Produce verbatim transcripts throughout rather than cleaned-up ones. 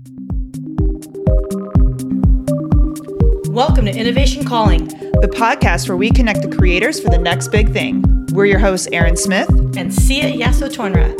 Welcome to Innovation Calling, the podcast where we connect the creators for the next big thing. We're your hosts, Aaron Smith and Sia Yasso-Tornrat.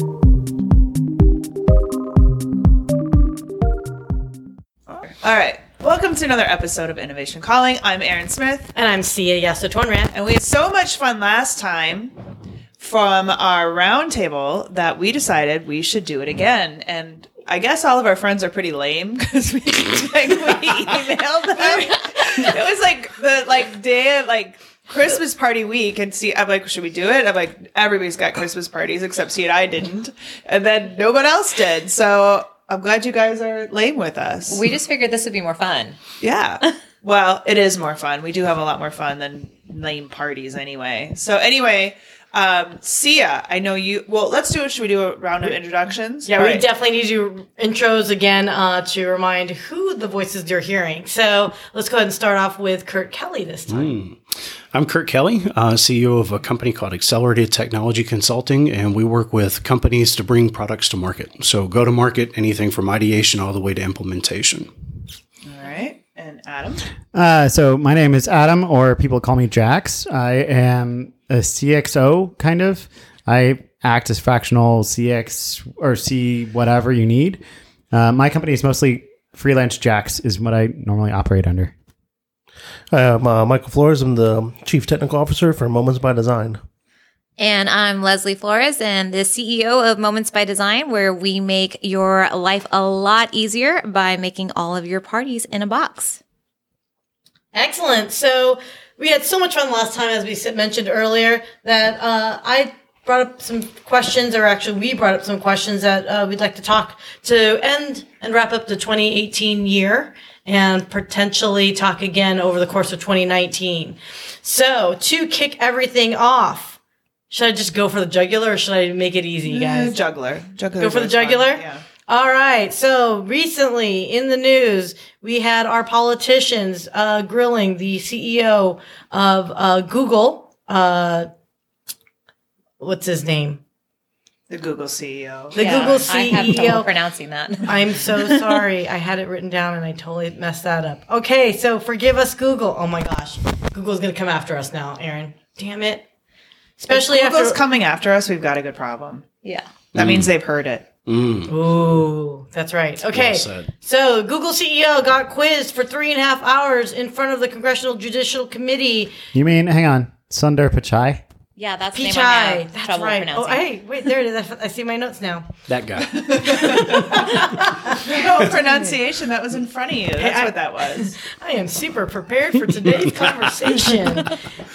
All right. Welcome to another episode of Innovation Calling. I'm Aaron Smith. And I'm Sia Yasso-Tornrat. And we had so much fun last time from our roundtable that we decided we should do it again. And I guess all of our friends are pretty lame because we, like, we emailed them. It was like the like day of like Christmas party week, and see, I'm like, should we do it? I'm like, everybody's got Christmas parties except see, and I didn't, and then no one else did. So I'm glad you guys are lame with us. We just figured this would be more fun. Yeah. Well, it is more fun. We do have a lot more fun than lame parties anyway. So anyway. Um, Sia, I know you, well, let's do it. Should we do a round of introductions? Yeah, All we right. definitely need to do intros again uh, to remind who the voices you're hearing. So let's go ahead and start off with Kurt Kelly this time. Mm. I'm Kurt Kelly, uh, C E O of a company called Accelerated Technology Consulting, and we work with companies to bring products to market. So go to market, anything from ideation all the way to implementation. All right. And Adam? Uh, so my name is Adam, or people call me Jax. I am a C X O, kind of. I act as fractional C X or C whatever you need. Uh, my company is mostly freelance Jax is what I normally operate under. Hi, I'm uh, Michael Flores. I'm the Chief Technical Officer for Moments by Design. And I'm Leslie Flores, and the C E O of Moments by Design, where we make your life a lot easier by making all of your parties in a box. Excellent. So we had so much fun last time, as we mentioned earlier, that uh, I brought up some questions, or actually we brought up some questions that uh, we'd like to talk to end and wrap up the twenty eighteen year and potentially talk again over the course of twenty nineteen. So to kick everything off, should I just go for the jugular or should I make it easy, guys? Uh, juggler. Juggler. Go for the jugular? Fun. Yeah. All right. So recently in the news, we had our politicians uh, grilling the C E O of uh, Google. Uh, what's his name? The Google C E O. The Yeah, Google C E O. I have trouble pronouncing that. I'm so sorry. I had it written down and I totally messed that up. Okay. So forgive us, Google. Oh my gosh. Google's going to come after us now, Aaron. Damn it. Especially if Google's after coming after us, we've got a good problem. Yeah. That Mm. means they've heard it. Mm. Ooh, that's right. Okay. Well said. So Google C E O got quizzed for three and a half hours in front of the Congressional Judicial Committee. You mean, hang on, Sundar Pichai? Yeah, that's the name I Pichai. have That's trouble right. pronouncing. Oh, hey, wait, there it is. I, f- I see my notes now. That guy. No pronunciation. That was in front of you. That's I- what that was. I am super prepared for today's conversation.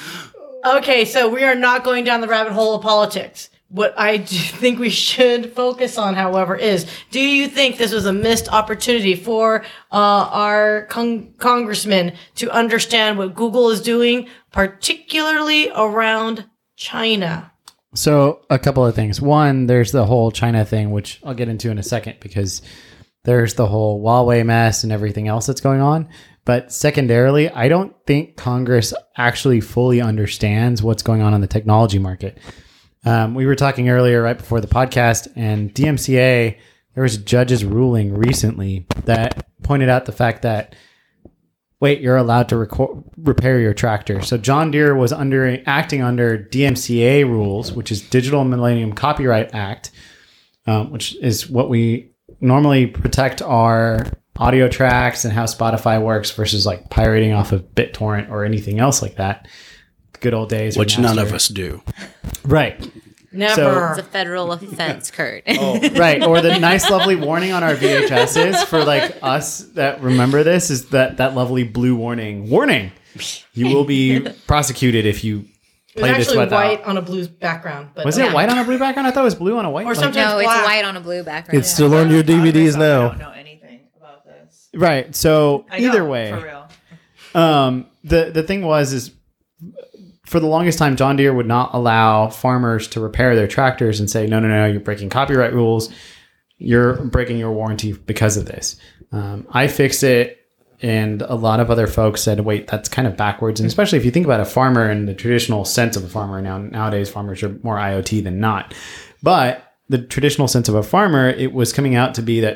Okay, so we are not going down the rabbit hole of politics. What I do think we should focus on, however, is, do you think this was a missed opportunity for uh, our con- congressman to understand what Google is doing, particularly around China? So a couple of things. One, there's the whole China thing, which I'll get into in a second because there's the whole Huawei mess and everything else that's going on. But secondarily, I don't think Congress actually fully understands what's going on in the technology market. Um, we were talking earlier right before the podcast, and D M C A, there was a judge's ruling recently that pointed out the fact that, wait, you're allowed to reco- repair your tractor. So John Deere was under acting under D M C A rules, which is Digital Millennium Copyright Act, um, which is what we normally protect our audio tracks and how Spotify works versus like pirating off of BitTorrent or anything else like that. Good old days. Which none of us do. Right. Never. It's a federal offense, Kurt. Oh, right. Or the nice, lovely warning on our V H Ses for like us that remember this is that, that lovely blue warning. Warning! You will be prosecuted if you It was play this actually without. white on a blue background. But Was yeah. it white on a blue background? I thought it was blue on a white. Or like- sometimes No, it's black. white on a blue background. It's still on your D V Ds I now. don't know anything about this. Right. So I know, either way, for real. um, the the thing was is for the longest time, John Deere would not allow farmers to repair their tractors and say, no, no, no, you're breaking copyright rules. You're breaking your warranty because of this. Um, I fixed it. And a lot of other folks said, wait, that's kind of backwards. And especially if you think about a farmer in the traditional sense of a farmer. Now, nowadays, farmers are more I O T than not. But the traditional sense of a farmer, it was coming out to be that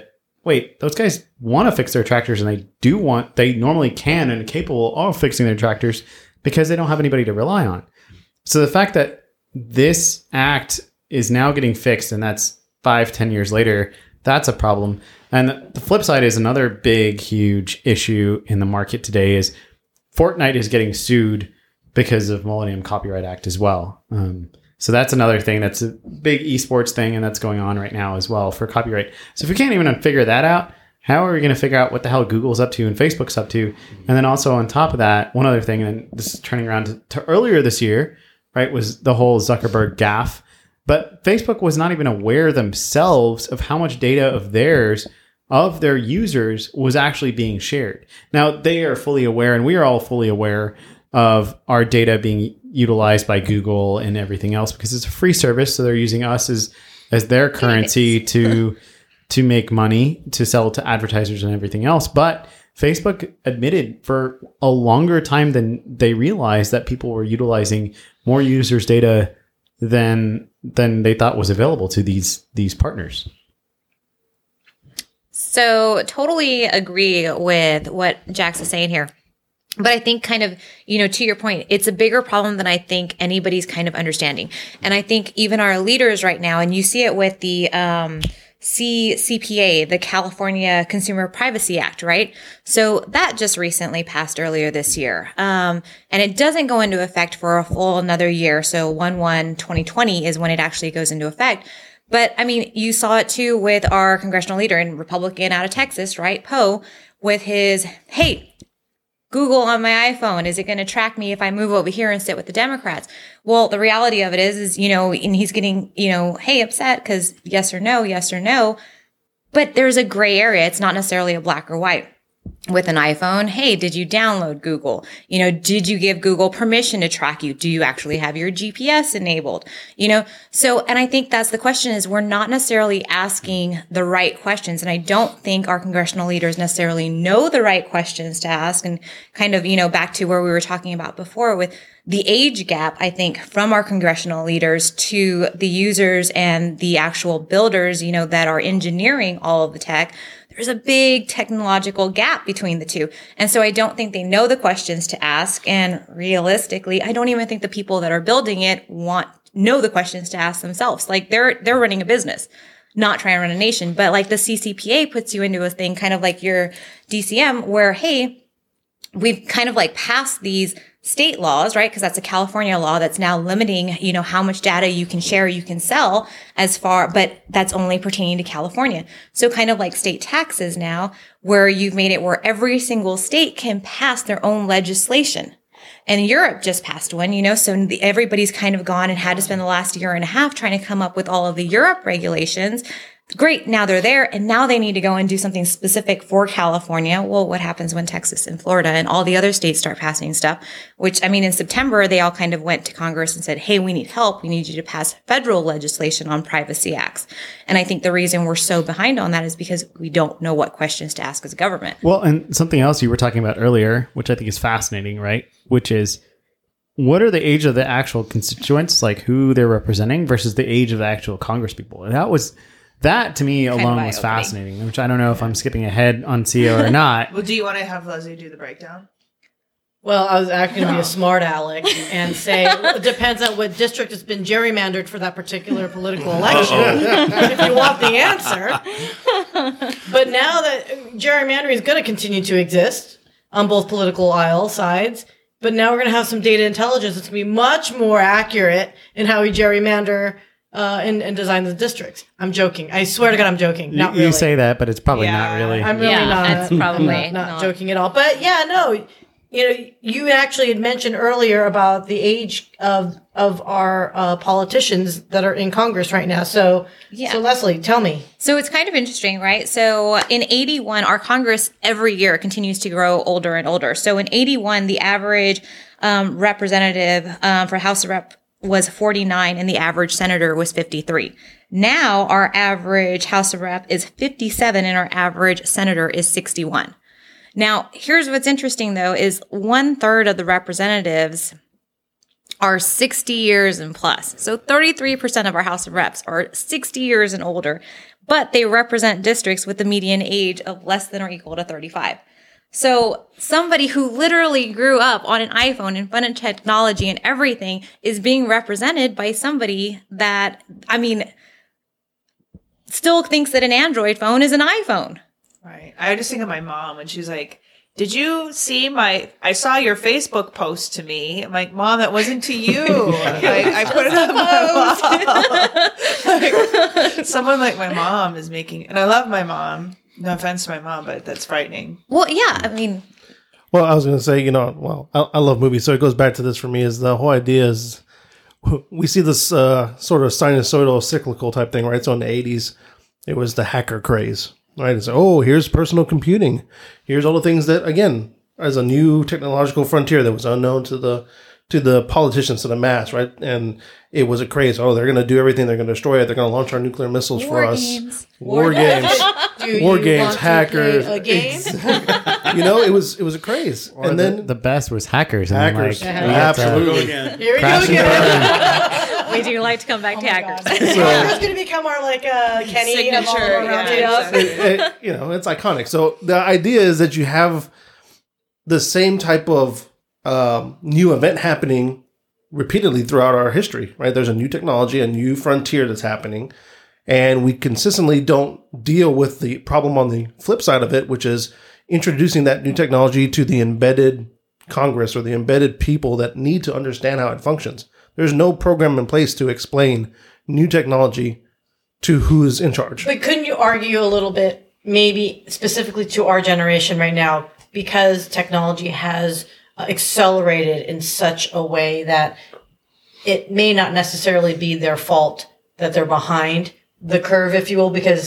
wait, those guys want to fix their tractors and they do want, they normally can and are capable of fixing their tractors because they don't have anybody to rely on. So the fact that this act is now getting fixed and that's five, ten years later, that's a problem. And the flip side is another big, huge issue in the market today is Fortnite is getting sued because of Millennium Copyright Act as well. Um, so that's another thing that's a big esports thing, and that's going on right now as well for copyright. So if we can't even figure that out, how are we going to figure out what the hell Google's up to and Facebook's up to? And then also on top of that, one other thing, and this is turning around to, to earlier this year, right, was the whole Zuckerberg gaffe. But Facebook was not even aware themselves of how much data of theirs, of their users, was actually being shared. Now, they are fully aware, and we are all fully aware of our data being utilized by Google and everything else because it's a free service. So they're using us as, as their currency to, to make money, to sell to advertisers and everything else. But Facebook admitted for a longer time than they realized that people were utilizing more users' data than than they thought was available to these these partners. So totally agree with what Jax is saying here. But I think kind of, you know, to your point, it's a bigger problem than I think anybody's kind of understanding. And I think even our leaders right now, and you see it with the um, C C P A, the California Consumer Privacy Act, right? So that just recently passed earlier this year. Um, and it doesn't go into effect for a full another year. So one one twenty twenty is when it actually goes into effect. But I mean, you saw it too with our congressional leader and Republican out of Texas, right? Poe, with his, hey, Google on my iPhone, is it going to track me if I move over here and sit with the Democrats? Well, the reality of it is, is, you know, and he's getting, you know, hey, upset because yes or no, yes or no. But there's a gray area. It's not necessarily a black or white. With an iPhone, hey, did you download Google? You know, did you give Google permission to track you? Do you actually have your G P S enabled? You know, so, and I think that's the question is we're not necessarily asking the right questions. And I don't think our congressional leaders necessarily know the right questions to ask. And kind of, you know, back to where we were talking about before with the age gap, I think, from our congressional leaders to the users and the actual builders, you know, that are engineering all of the tech. There's a big technological gap between the two. And so I don't think they know the questions to ask. And realistically, I don't even think the people that are building it want, know the questions to ask themselves. Like they're, they're running a business, not trying to run a nation. But like the C C P A puts you into a thing kind of like your D C M where, hey, we've kind of like passed these state laws, right? Because that's a California law that's now limiting, you know, how much data you can share, you can sell as far, but that's only pertaining to California. So kind of like state taxes now, where you've made it where every single state can pass their own legislation. And Europe just passed one, you know, so the, everybody's kind of gone and had to spend the last year and a half trying to come up with all of the Europe regulations. Great. Now they're there and now they need to go and do something specific for California. Well, what happens when Texas and Florida and all the other states start passing stuff, which I mean, in September, they all kind of went to Congress and said, hey, we need help. We need you to pass federal legislation on privacy acts. And I think the reason we're so behind on that is because we don't know what questions to ask as a government. Well, and something else you were talking about earlier, which I think is fascinating, right? Which is what are the age of the actual constituents, like who they're representing versus the age of the actual Congress people? And that was... That to me Kind alone of was eye-opening. fascinating, which I don't know if I'm skipping ahead on C E O or not. Well, do you want to have Leslie do the breakdown? Well, I was actually going to be a smart aleck and say it depends on what district has been gerrymandered for that particular political election, if you want the answer. But now that gerrymandering is going to continue to exist on both political aisle sides, but now we're going to have some data intelligence that's going to be much more accurate in how we gerrymander Uh, and, and design the districts. I'm joking. I swear to God, I'm joking. You, Not really. you say that, but it's probably Yeah, not really. I'm really Yeah, not. that's probably I'm not, not not. joking at all. But yeah, no. You know, you actually had mentioned earlier about the age of of our uh, politicians that are in Congress right now. So, Yeah. so Leslie, tell me. So it's kind of interesting, right? So in eighty-one, our Congress every year continues to grow older and older. So in eighty-one, the average um, representative um, for House of Rep was forty-nine and the average senator was fifty-three. Now our average House of Rep is fifty-seven and our average senator is sixty-one. Now, here's what's interesting though, is one third of the representatives are sixty years and plus. So thirty-three percent of our House of Reps are sixty years and older. but they represent districts with the median age of less than or equal to thirty-five. So somebody who literally grew up on an iPhone in front of technology and everything is being represented by somebody that, I mean, still thinks that an Android phone is an iPhone. Right. I just think of my mom when she's like, did you see my, I saw your Facebook post to me. I'm like, Mom, that wasn't to you. Like, I put it on my mom. Like, someone like my mom is making, and I love my mom. No offense to my mom, but that's frightening. Well, yeah, I mean. Well, I was going to say, you know, well, I, I love movies, so it goes back to this for me is the whole idea is we see this uh, sort of sinusoidal cyclical type thing, right? So in the eighties, it was the hacker craze, right? It's, oh, here's personal computing. Here's all the things that, again, as a new technological frontier that was unknown to the to the politicians, to the mass, right? And it was a craze. Oh, they're going to do everything. They're going to destroy it. They're going to launch our nuclear missiles War for us. games. War games. Do War you games, want to hackers. play a game? You know, it was it was a craze. Or and the, then the best was hackers. I mean, hackers. like, we get to Absolutely. Here we go crash and again. burn. We do like to come back to hackers. Who's going to become our like uh, Kenny of all of Signature, our round yeah, tables? it- it- you know, it's iconic. So the idea is that you have the same type of um, new event happening repeatedly throughout our history, right? There's a new technology, a new frontier that's happening, and we consistently don't deal with the problem on the flip side of it, which is introducing that new technology to the embedded Congress or the embedded people that need to understand how it functions. There's no program in place to explain new technology to who's in charge. But couldn't you argue a little bit, maybe specifically to our generation right now, because technology has uh, accelerated in such a way that it may not necessarily be their fault that they're behind the curve, if you will, because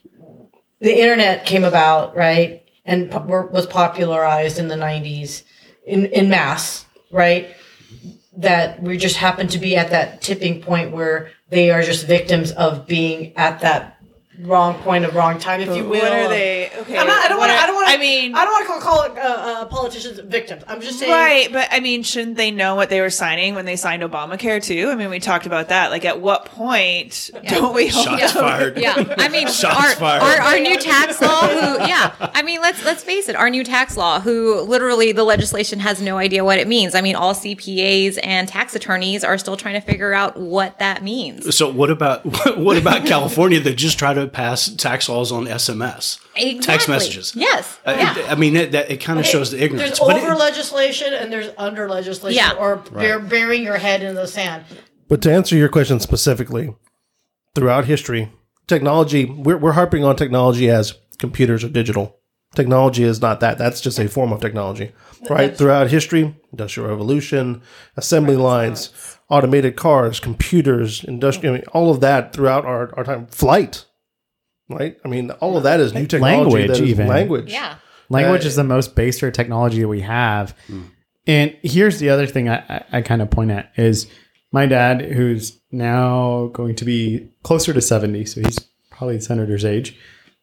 the internet came about, right, and po- were- was popularized in the nineties in, in mass, right? That we just happen to be at that tipping point where they are just victims of being at that wrong point of wrong time, if you will. What are they? Okay. I'm not, I don't what want to. are- I don't want. I mean, I don't want to call, call it uh, uh, politicians victims. I'm just saying. right, but I mean, shouldn't they know what they were signing when they signed Obamacare too? I mean, we talked about that. Like, at what point don't we hold Shots up- fired. Yeah, I mean, Shots our, fired. our our new tax law. Who, yeah, I mean, let's let's face it, our new tax law. Who literally the legislation has no idea what it means. I mean, all C P As and tax attorneys are still trying to figure out what that means. So what about what about California that just try to pass tax laws on S M S, Exactly. text messages? Yes. Uh, yeah. it- I mean, it, that it kind of shows the ignorance. There's but over it- legislation and there's under legislation, Yeah. or bear, burying your head in the sand. But to answer your question specifically, throughout history, technology, we're, we're harping on technology as computers or digital. Technology is not that. That's just a form of technology, right? Throughout history, Industrial Revolution, assembly lines, automated cars, computers, industrial, I mean, all of that throughout our, our time. Flight, right? I mean, all of that is new technology. Language, that is even. language. Yeah. Language Uh, is the most base rate technology that we have. And here's the other thing I, I, I kind of point at is my dad, who's now going to be closer to seventy, so he's probably the senator's age,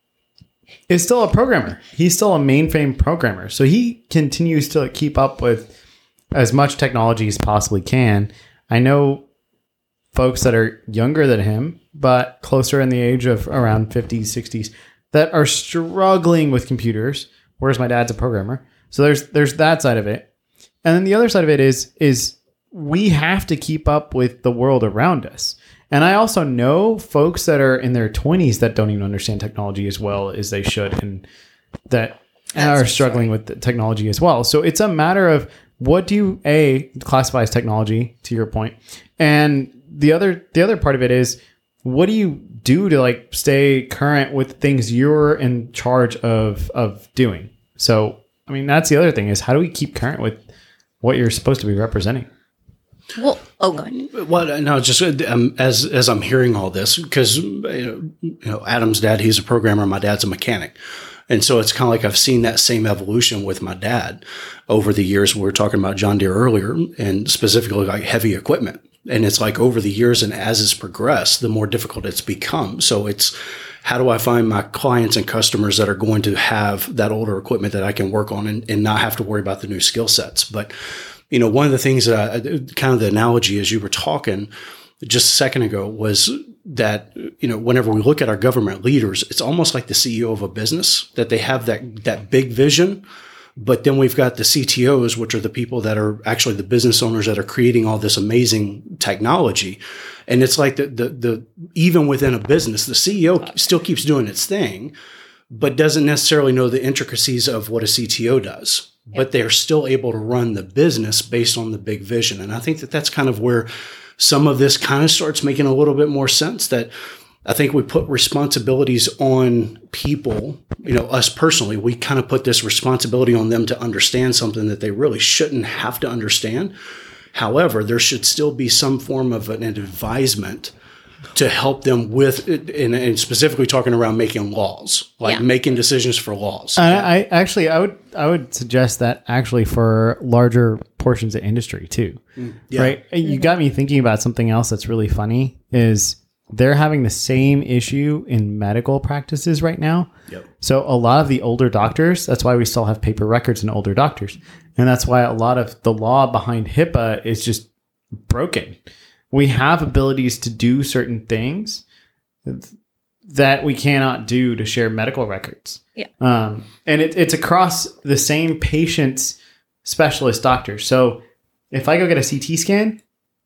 is still a programmer. He's still a mainframe programmer. So he continues to keep up with as much technology as possibly can. I know folks that are younger than him, but closer in the age of around fifties, sixties, that are struggling with computers, whereas my dad's a programmer. So there's there's that side of it. And then the other side of it is is we have to keep up with the world around us. And I also know folks that are in their twenties that don't even understand technology as well as they should, and that are struggling with the technology as well. So it's a matter of what do you a classify as technology, to your point, and the other the other part of it is what do you do to like stay current with things you're in charge of of doing. So I mean that's the other thing is how do we keep current with what you're supposed to be representing. Well, oh, go ahead. Well, no, just um, as as I'm hearing all this, because you know, you know, Adam's dad, he's a programmer, my dad's a mechanic, and so it's kind of like I've seen that same evolution with my dad over the years. We were talking about John Deere earlier, and specifically like heavy equipment, and it's like over the years and as it's progressed, the more difficult it's become. So it's how do I find my clients and customers that are going to have that older equipment that I can work on and, and not have to worry about the new skill sets, but you know, one of the things that I, kind of the analogy as you were talking just a second ago was that, you know, whenever we look at our government leaders, it's almost like the C E O of a business, that they have that, that big vision. But then we've got the C T Os, which are the people that are actually the business owners that are creating all this amazing technology. And it's like the, the, the, even within a business, the C E O still keeps doing its thing, but doesn't necessarily know the intricacies of what a C T O does. Yep. But they're still able to run the business based on the big vision. And I think that that's kind of where some of this kind of starts making a little bit more sense, that I think we put responsibilities on people, you know, us personally, we kind of put this responsibility on them to understand something that they really shouldn't have to understand. However, there should still be some form of an advisement to help them with, and, and specifically talking around making laws, like yeah. making decisions for laws. Uh, I actually, I would, I would suggest that actually for larger portions of industry too, mm, yeah. right? You got me thinking about something else that's really funny is they're having the same issue in medical practices right now. Yep. So a lot of the older doctors, that's why we still have paper records in older doctors. And that's why a lot of the law behind HIPAA is just broken. We have abilities to do certain things that we cannot do to share medical records. Yeah. Um, and it, it's across the same patient's specialist doctor. So if I go get a C T scan,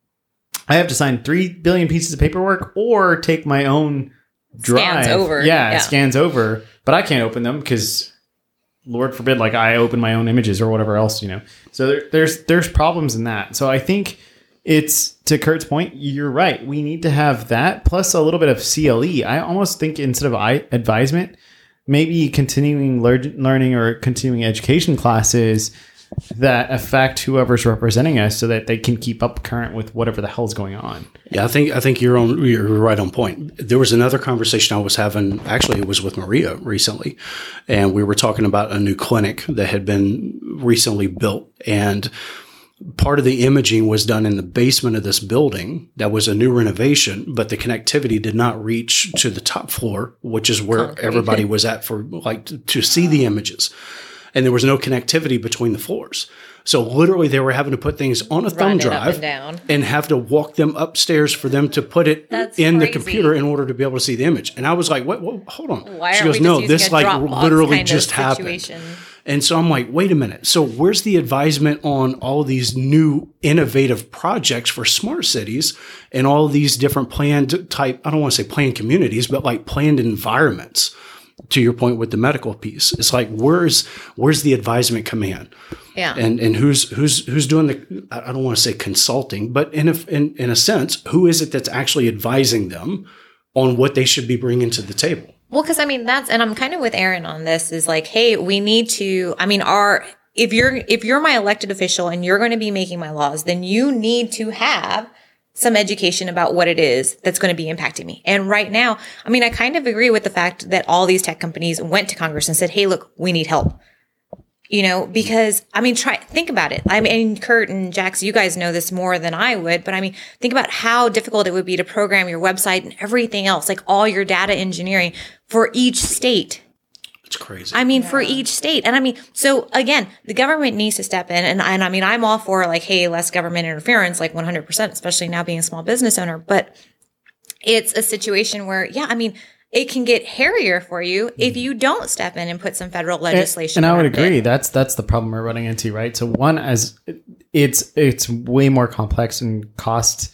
I have to sign three billion pieces of paperwork or take my own drive. Scans over. Yeah, yeah. scans over. But I can't open them because, Lord forbid, like I open my own images or whatever else, you know. So there, there's there's problems in that. So I think it's, to Kurt's point, you're right. We need to have that plus a little bit of C L E. I almost think instead of I, advisement, maybe continuing lear- learning or continuing education classes that affect whoever's representing us so that they can keep up current with whatever the hell's going on. Yeah, I think I think you're on you're right on point. There was another conversation I was having, actually it was with Maria recently, and we were talking about a new clinic that had been recently built, and part of the imaging was done in the basement of this building that was a new renovation, but the connectivity did not reach to the top floor, which is where Concrete. everybody was at for like to, to see the images. And there was no connectivity between the floors. So literally they were having to put things on a thumb drive and, and have to walk them upstairs for them to put it That's in crazy. the computer in order to be able to see the image. And I was like, what, what hold on. Why she aren't goes, we just no, using this a like Dropbox literally kind just of happened. situation? And so I'm like, wait a minute. So where's the advisement on all of these new innovative projects for smart cities and all of these different planned type, I don't want to say planned communities, but like planned environments? To your point with the medical piece, it's like, where's, where's the advisement come in? Yeah. And, and who's, who's, who's doing the, I don't want to say consulting, but in a, in, in a sense, who is it that's actually advising them on what they should be bringing to the table? Well, because I mean, that's, and I'm kind of with Aaron on this, is like, hey, we need to, I mean, our, if you're, if you're my elected official and you're going to be making my laws, then you need to have some education about what it is that's going to be impacting me. And right now, I mean, I kind of agree with the fact that all these tech companies went to Congress and said, hey, look, we need help. You know, because I mean, try, think about it. I mean, Kurt and Jax, you guys know this more than I would, but I mean, think about how difficult it would be to program your website and everything else, like all your data engineering for each state. It's crazy. I mean, yeah. for each state. And I mean, so again, the government needs to step in. And, and I mean, I'm all for like, hey, less government interference, like one hundred percent, especially now being a small business owner. But it's a situation where, yeah, I mean, it can get hairier for you if you don't step in and put some federal legislation. And, and I would agree. It. That's that's the problem we're running into, right? So one, as it's it's way more complex and cost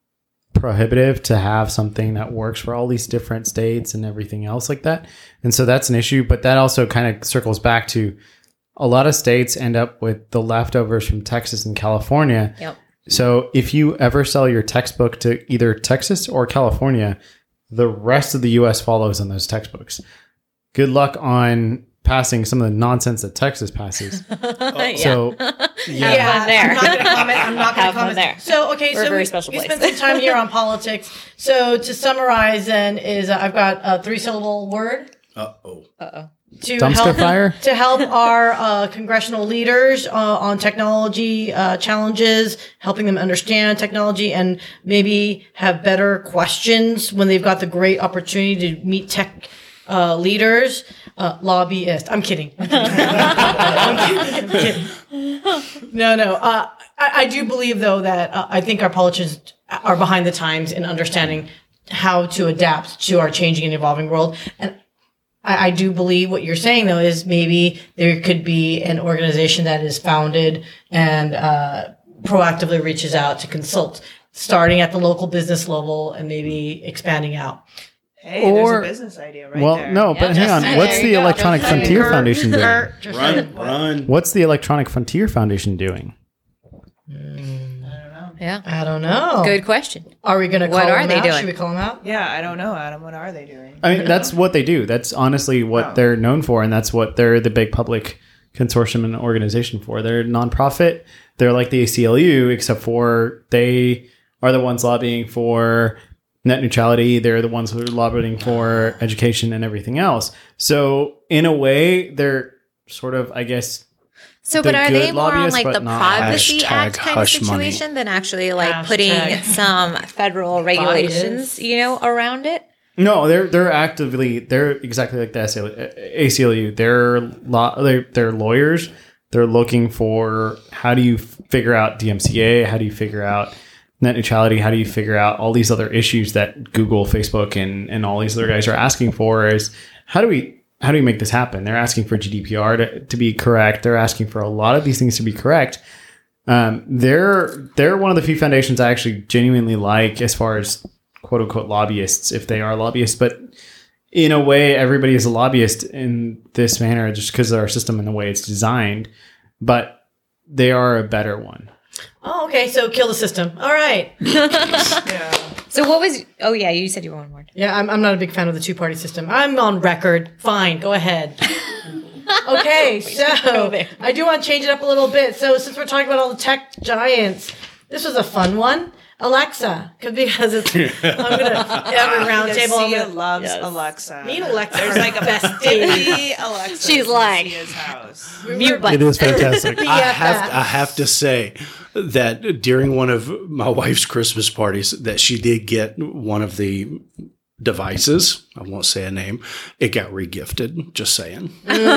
prohibitive to have something that works for all these different states and everything else like that. And so that's an issue, but that also kind of circles back to a lot of states end up with the leftovers from Texas and California. Yep. So if you ever sell your textbook to either Texas or California, the rest of the U S follows on those textbooks. Good luck on passing some of the nonsense that Texas passes. yeah. So yeah, yeah there. I'm not going to comment. I'm not going to comment. There. So okay, We're so a very we, special we place. spent some time here on politics. So to summarize, then is uh, I've got a three syllable word. Uh oh. Uh oh. To Dumpster help, fire? to help our uh, congressional leaders uh, on technology uh, challenges, helping them understand technology and maybe have better questions when they've got the great opportunity to meet tech uh, leaders. Uh, lobbyist. I'm kidding. I'm kidding. I'm kidding. I'm kidding. No, no. Uh, I, I do believe, though, that uh, I think our politicians are behind the times in understanding how to adapt to our changing and evolving world. And I, I do believe what you're saying, though, is maybe there could be an organization that is founded and uh, proactively reaches out to consult, starting at the local business level and maybe expanding out. Hey, Or- there's a business idea right well, there. no, but hang on. saying. What's There the you go. Electronic Just saying. Frontier Foundation doing? Just Run, saying. run. What's the Electronic Frontier Foundation doing? Yeah. I don't know. Good question. Are we going to call What are them they out? doing? Should we call them out? Yeah, I don't know, Adam. What are they doing? I mean, that's what they do. That's honestly what Oh. they're known for, and that's what they're the big public consortium and organization for. They're a nonprofit. They're like the A C L U, except for they are the ones lobbying for net neutrality. They're the ones who are lobbying for education and everything else. So in a way, they're sort of, I guess, So, The but are they good more on lobbyists, like but the not- Privacy Hashtag Act kind of hush money. situation than actually like Hashtag. putting some federal regulations, Bias. you know, around it? no, they're they're actively they're exactly like the A C L U. They're law they're, they're lawyers. They're looking for how do you figure out D M C A? How do you figure out net neutrality? How do you figure out all these other issues that Google, Facebook, and and all these other guys are asking for? Is how do we how do we make this happen? They're asking for G D P R to, to be correct. They're asking for a lot of these things to be correct. Um, they're they're one of the few foundations I actually genuinely like as far as quote unquote lobbyists, if they are lobbyists. But in a way, everybody is a lobbyist in this manner just because of our system and the way it's designed. But they are a better one. Oh, okay. So kill the system. All right. Yeah. So what was? Oh yeah, you said you were on board. Yeah, I'm, I'm not a big fan of the two party system. I'm on record. Fine, go ahead. Okay, so I do want to change it up a little bit. So since we're talking about all the tech giants, this was a fun one. Alexa, 'cause- because it's I'm gonna have a round Because table. I'm Sia gonna- loves Yes. Alexa. Me and Alexa There's are like a besties. fifty Alexa. She's like- Sia's house. Mute button. It is fantastic. I have I have to say that during one of my wife's Christmas parties that she did get one of the devices. I won't say a name. It got regifted. Just saying.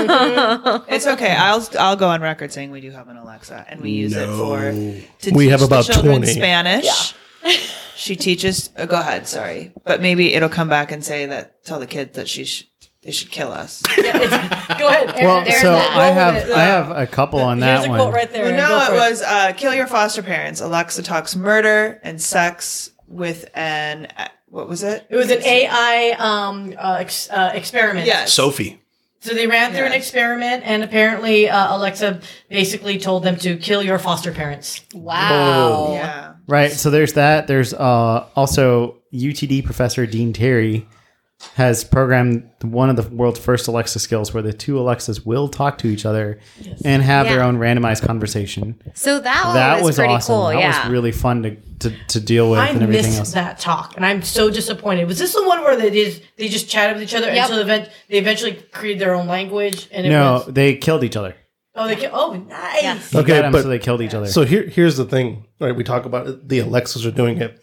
It's okay. I'll I'll go on record saying we do have an Alexa and we use it for to We teach have the about children twenty. Spanish. She teaches. Uh, go ahead. Sorry, but maybe it'll come back and say that tell the kids that she sh- they should kill us. Go ahead. Aaron. Well, There's so that. I Roll have with it. I have a couple on Here's that a one. quote right there. Well, Go no, for it was uh, kill your foster parents. Alexa talks murder and sex with an uh, what was it? It was an A I um, uh, ex- uh, experiment. Yes. Sophie. So they ran through an Yes. experiment, and apparently uh, Alexa basically told them to kill your foster parents. Wow. Yeah. Right. So there's that. There's uh, also U T D professor Dean Terry has programmed one of the world's first Alexa skills where the two Alexas will talk to each other and have their Yeah. own randomized conversation. So that, that was, was pretty awesome. cool. that yeah. was really fun to, to, to deal with I and everything missed else. that talk, and I'm so disappointed. Was this the one where they just they just chatted with each other Yep. until event they eventually created their own language? And it No, was, they killed each other. oh, they ca- oh nice. Yeah. He Okay, got 'em, but- so they killed each other. So here, here's the thing. Right, we talk about it, the Alexas are doing it.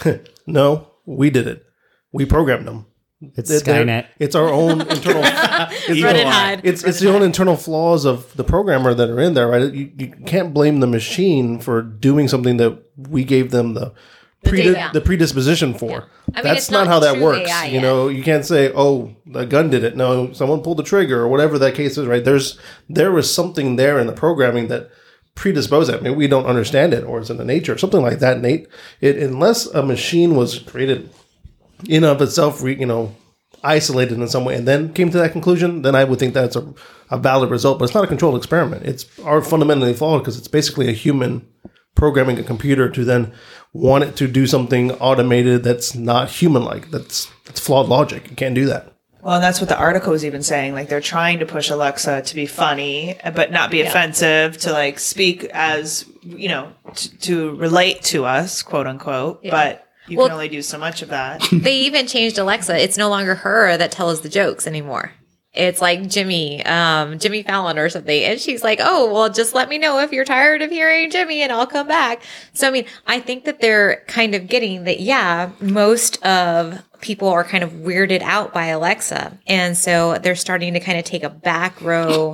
No, we did it. We programmed them. it's They're- Skynet. It's our own internal. it's, Run and hide. It's it's the own internal flaws of the programmer that are in there, right? You, you can't blame the machine for doing something that we gave them the predi- data. the predisposition for. I mean, That's it's not, not how that true works. A I you yet. know, you can't say, "Oh, the gun did it." No, someone pulled the trigger or whatever that case is. Right? There's there was something there in the programming that predisposed that. Maybe we don't understand it, or it's in the nature, something like that. Nate, it unless a machine was created in of itself, re- you know, isolated in some way, and then came to that conclusion, then I would think that's a, a valid result. But it's not a controlled experiment. It's are fundamentally flawed because it's basically a human programming a computer to then want it to do something automated that's not human-like. That's that's flawed logic. You can't do that. Well, and that's what the article was even saying. Like they're trying to push Alexa to be funny, but not be offensive, to like speak as, you know, t- to relate to us, quote unquote. But you Well- can only do so much of that. They even changed Alexa. It's no longer her that tells the jokes anymore. It's like Jimmy, um, Jimmy Fallon or something. And she's like, oh, well, just let me know if you're tired of hearing Jimmy and I'll come back. So, I mean, I think that they're kind of getting that, yeah, most of people are kind of weirded out by Alexa. And so they're starting to kind of take a back row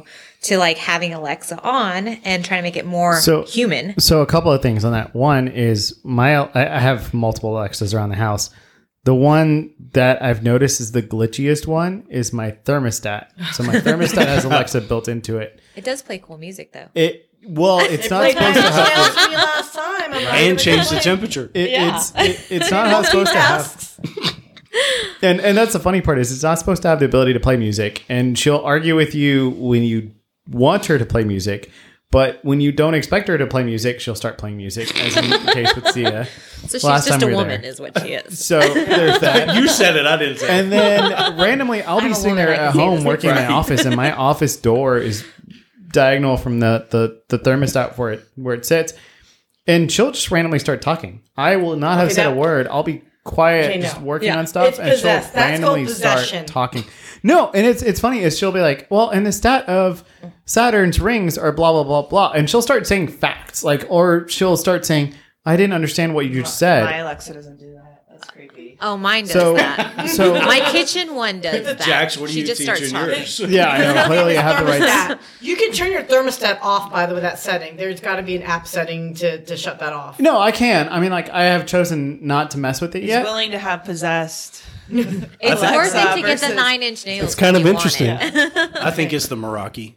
to like having Alexa on and trying to make it more So- human. So a couple of things on that. One is my I I have multiple Alexas around the house. The one that I've noticed is the glitchiest one is my thermostat. So my thermostat has Alexa built into it. It does play cool music though. It well, it's It not played supposed to Nine Inch Nails have. for me last time. I'm not And gonna change the complain. temperature. It, Yeah. It's it, it's not how it's supposed to have. Tasks. And and that's the funny part is it's not supposed to have the ability to play music. And she'll argue with you when you want her to play music. But when you don't expect her to play music, she'll start playing music, as in the case with Sia. So she's Last just time a we were woman, there. is what she is. So there's that. You said it. I didn't say it. And then randomly, I'll I'm be a sitting woman, there I can at say home this. working in my Right. office, and my office door is diagonal from the, the, the thermostat where it where it sits, and she'll just randomly start talking. I will not have Okay, said a that- word. I'll be quiet, Okay, no. just working Yeah. on stuff, It's and she'll possessed. That's randomly called possession. start talking. No, and it's it's funny is she'll be like, well, in the stat of Saturn's rings are blah blah blah blah, and she'll start saying facts like, or she'll start saying, I didn't understand what you just said. My Alexa doesn't do that. That's creepy. Oh, mine does So that. so My kitchen one does that. Jax, what are she you just starts teaching talking. yours? yeah, I know. Clearly, I have the right. Thermostat. You can turn your thermostat off, by the way, that setting. There's got to be an app setting to, to shut that off. No, I can. I mean, like, I have chosen not to mess with it He's yet. willing to have possessed. It's Alexa worth it to get the versus- nine inch nails. It's kind if of you want interesting. it. I think it's the Meraki.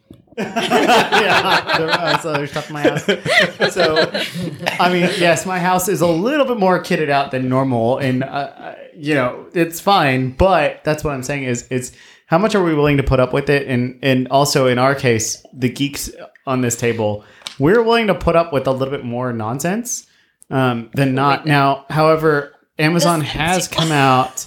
yeah, there- uh, so there's stuff in my house. So, I mean, yes, my house is a little bit more kitted out than normal, and uh, uh, you know, it's fine. But that's what I'm saying is, it's how much are we willing to put up with it, and and also in our case, the geeks on this table, we're willing to put up with a little bit more nonsense um, than not. Now, however, Amazon has come out.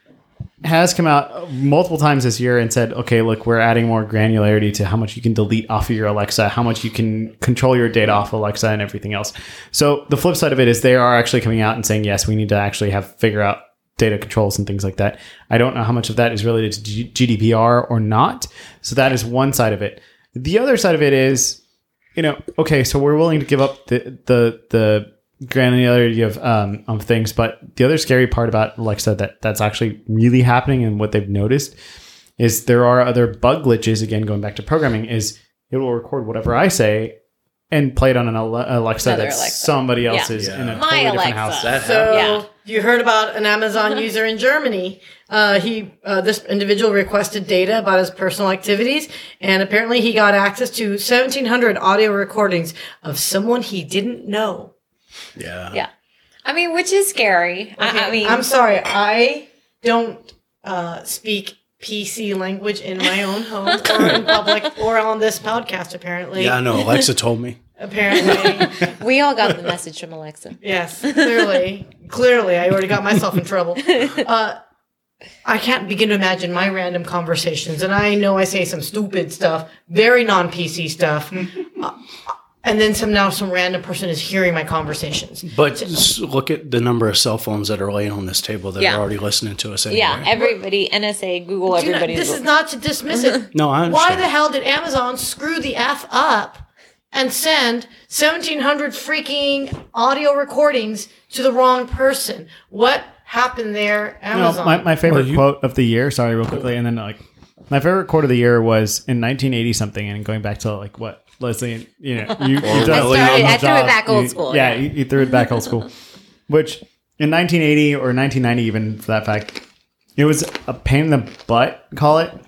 has come out multiple times this year and said, okay, look, we're adding more granularity to how much you can delete off of your Alexa, how much you can control your data off of Alexa and everything else. So the flip side of it is they are actually coming out and saying, yes, we need to actually have figure out data controls and things like that. I don't know how much of that is related to G- GDPR or not. So that is one side of it. The other side of it is, you know, okay, so we're willing to give up the, the, the, granularity of um of things, but the other scary part about Alexa that that's actually really happening and what they've noticed is there are other bug glitches. Again, going back to programming, is it will record whatever I say and play it on an Ale- Alexa Another that's Alexa. somebody else's Yeah. in a My totally different Alexa. house. That So Yeah. you heard about an Amazon user in Germany. Uh, he uh, this individual requested data about his personal activities, and apparently he got access to seventeen hundred audio recordings of someone he didn't know. Yeah. Yeah. I mean, which is scary. I, I mean, I'm sorry, I don't uh, speak P C language in my own home or in public or on this podcast. Apparently, Yeah, I know. Alexa told me. apparently, we all got the message from Alexa. yes, clearly, clearly, I already got myself in trouble. Uh, I can't begin to imagine my random conversations, and I know I say some stupid stuff, very non-P C stuff. Uh, And then some now some random person is hearing my conversations. But just look at the number of cell phones that are laying on this table that Yeah. are already listening to us anyway. Yeah, everybody, N S A, Google, Do you know, everybody's. this is not to dismiss it. No, I Why understand. the hell did Amazon screw the F up and send seventeen hundred freaking audio recordings to the wrong person? What happened there, You know, Amazon? my, my favorite Well, you- quote of the year, sorry, real quickly, and then like my favorite quote of the year was in nineteen eighty something, and going back to like what Leslie, you know, you, you I done- started- on the I threw it job. back old You- school, Yeah, yeah. you, you threw it back old school. Which in nineteen eighty or nineteen ninety, even for that fact, it was a pain in the butt. Call it.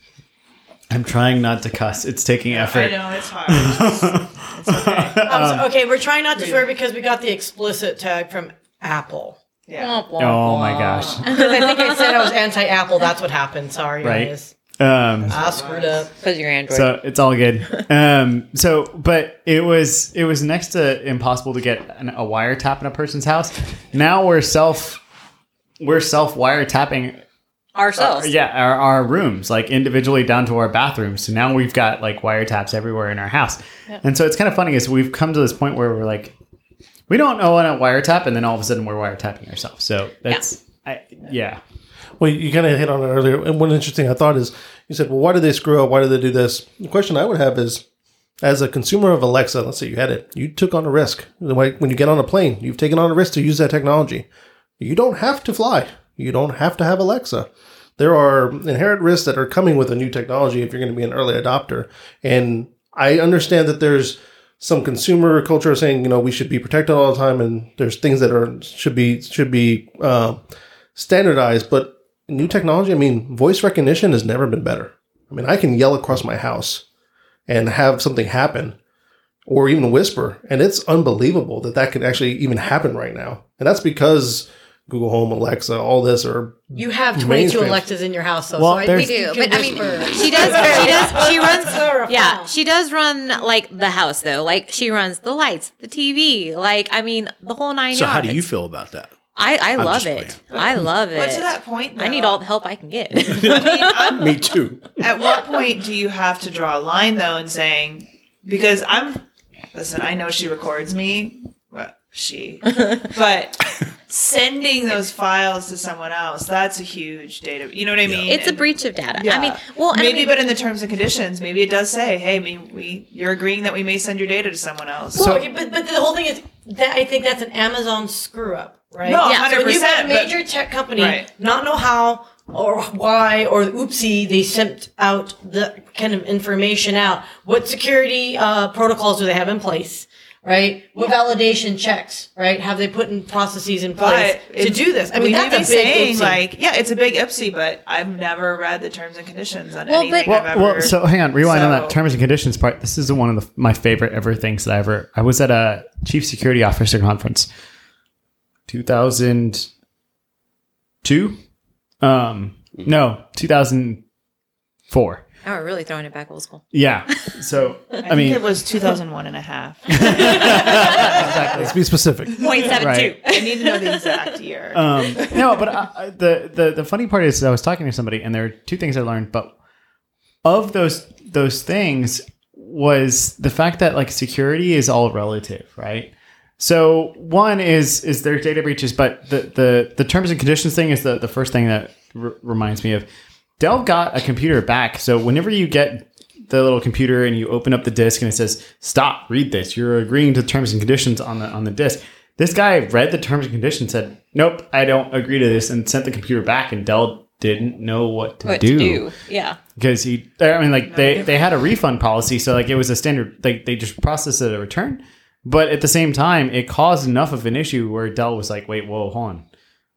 I'm trying not to cuss. It's taking I effort. know it's hard. It's okay. Um, so- okay, we're trying not to swear because we got the explicit tag from Apple. Yeah. Oh my gosh. I think I said I was anti-Apple. That's what happened. Sorry, Right. guys. Um, I screwed up. Because you're Android. So it's all good. Um, so, but it was it was next to impossible to get an, a wiretap in a person's house. Now we're self we're self wiretapping. Ourselves. Yeah, our, our rooms, like individually down to our bathrooms. So now we've got like wiretaps everywhere in our house. And so it's kind of funny is we've come to this point where we're like, we don't know what a wiretap, and then all of a sudden we're wiretapping ourselves. So that's I, yeah. Well, you kind of hit on it earlier. And one interesting I thought is you said, well, why did they screw up? Why did they do this? The question I would have is, as a consumer of Alexa, let's say you had it, you took on a risk. When you get on a plane, you've taken on a risk to use that technology. You don't have to fly. You don't have to have Alexa. there are inherent risks that are coming with a new technology if you're going to be an early adopter. And I understand that there's some consumer culture saying, you know, we should be protected all the time, and there's things that are should be should be uh, standardized. But new technology, I mean, voice recognition has never been better. I mean, I can yell across my house and have something happen, or even whisper, and it's unbelievable that that could actually even happen right now. And that's because Google Home, Alexa, all this are You have twenty-two mainstream. Alexas in your house, though. Well, so I there's- We think do, you can but I mean, whisper. she does. She does. She runs. Whisper a Yeah, phone. she does run like the house though. Like she runs the lights, the T V. Like I mean, the whole nine So yards. how do you feel about that? I I love just it. I love it. But to that point, I need though, all the help I can get. Me too. At what point do you have to draw a line though and saying, because I'm, listen, I know she records me, well, she, but sending those files to someone else, that's a huge data, you know what I mean? It's a And- breach of data. Yeah. I mean, well, and I maybe, mean- but in the terms and conditions, maybe it does say, "Hey, we, we you're agreeing that we may send your data to someone else." Well, okay, but, but the whole thing is that I think that's an Amazon screw up, right? No, Yeah, So when you've got a one hundred percent, but- major tech company Right. not know how or why or oopsie they sent out the kind of information out. What security uh, protocols do they have in place? Right? What validation checks? Right? Have they put in processes in place But to it- do this? I we mean, may that's be a big saying oopsie. like, yeah, it's a big oopsie, but I've never read the terms and conditions on Well, anything but- I've Well, ever. well, so hang on, rewind on So- that terms and conditions part. This is one of the, my favorite ever things that I ever. I was at a chief security officer conference, two thousand two. Um, no, two thousand four. oh, we're really throwing it back old school. Yeah. So I, I, think mean, it was two thousand one and a half. Let's be specific. Point seven Right. I need to know the exact year. um, no, but I, I- the, the the funny part is I was talking to somebody, and there are two things I learned. But of those those things was the fact that like security is all relative, right? So one is is there data breaches, but the the the terms and conditions thing is the the first thing that r- reminds me of. Dell got a computer back, so whenever you get the little computer and you open up the disk and it says stop, read this, you're agreeing to terms and conditions on the on the disk. This guy read the terms and conditions, said nope, I don't agree to this, and sent the computer back, and Dell didn't know what to, What do. to do? Yeah. Because he, I mean, like they, they had a refund policy, so like it was a standard, like they just processed it a return. But at the same time, it caused enough of an issue where Dell was like, wait, whoa, hold on.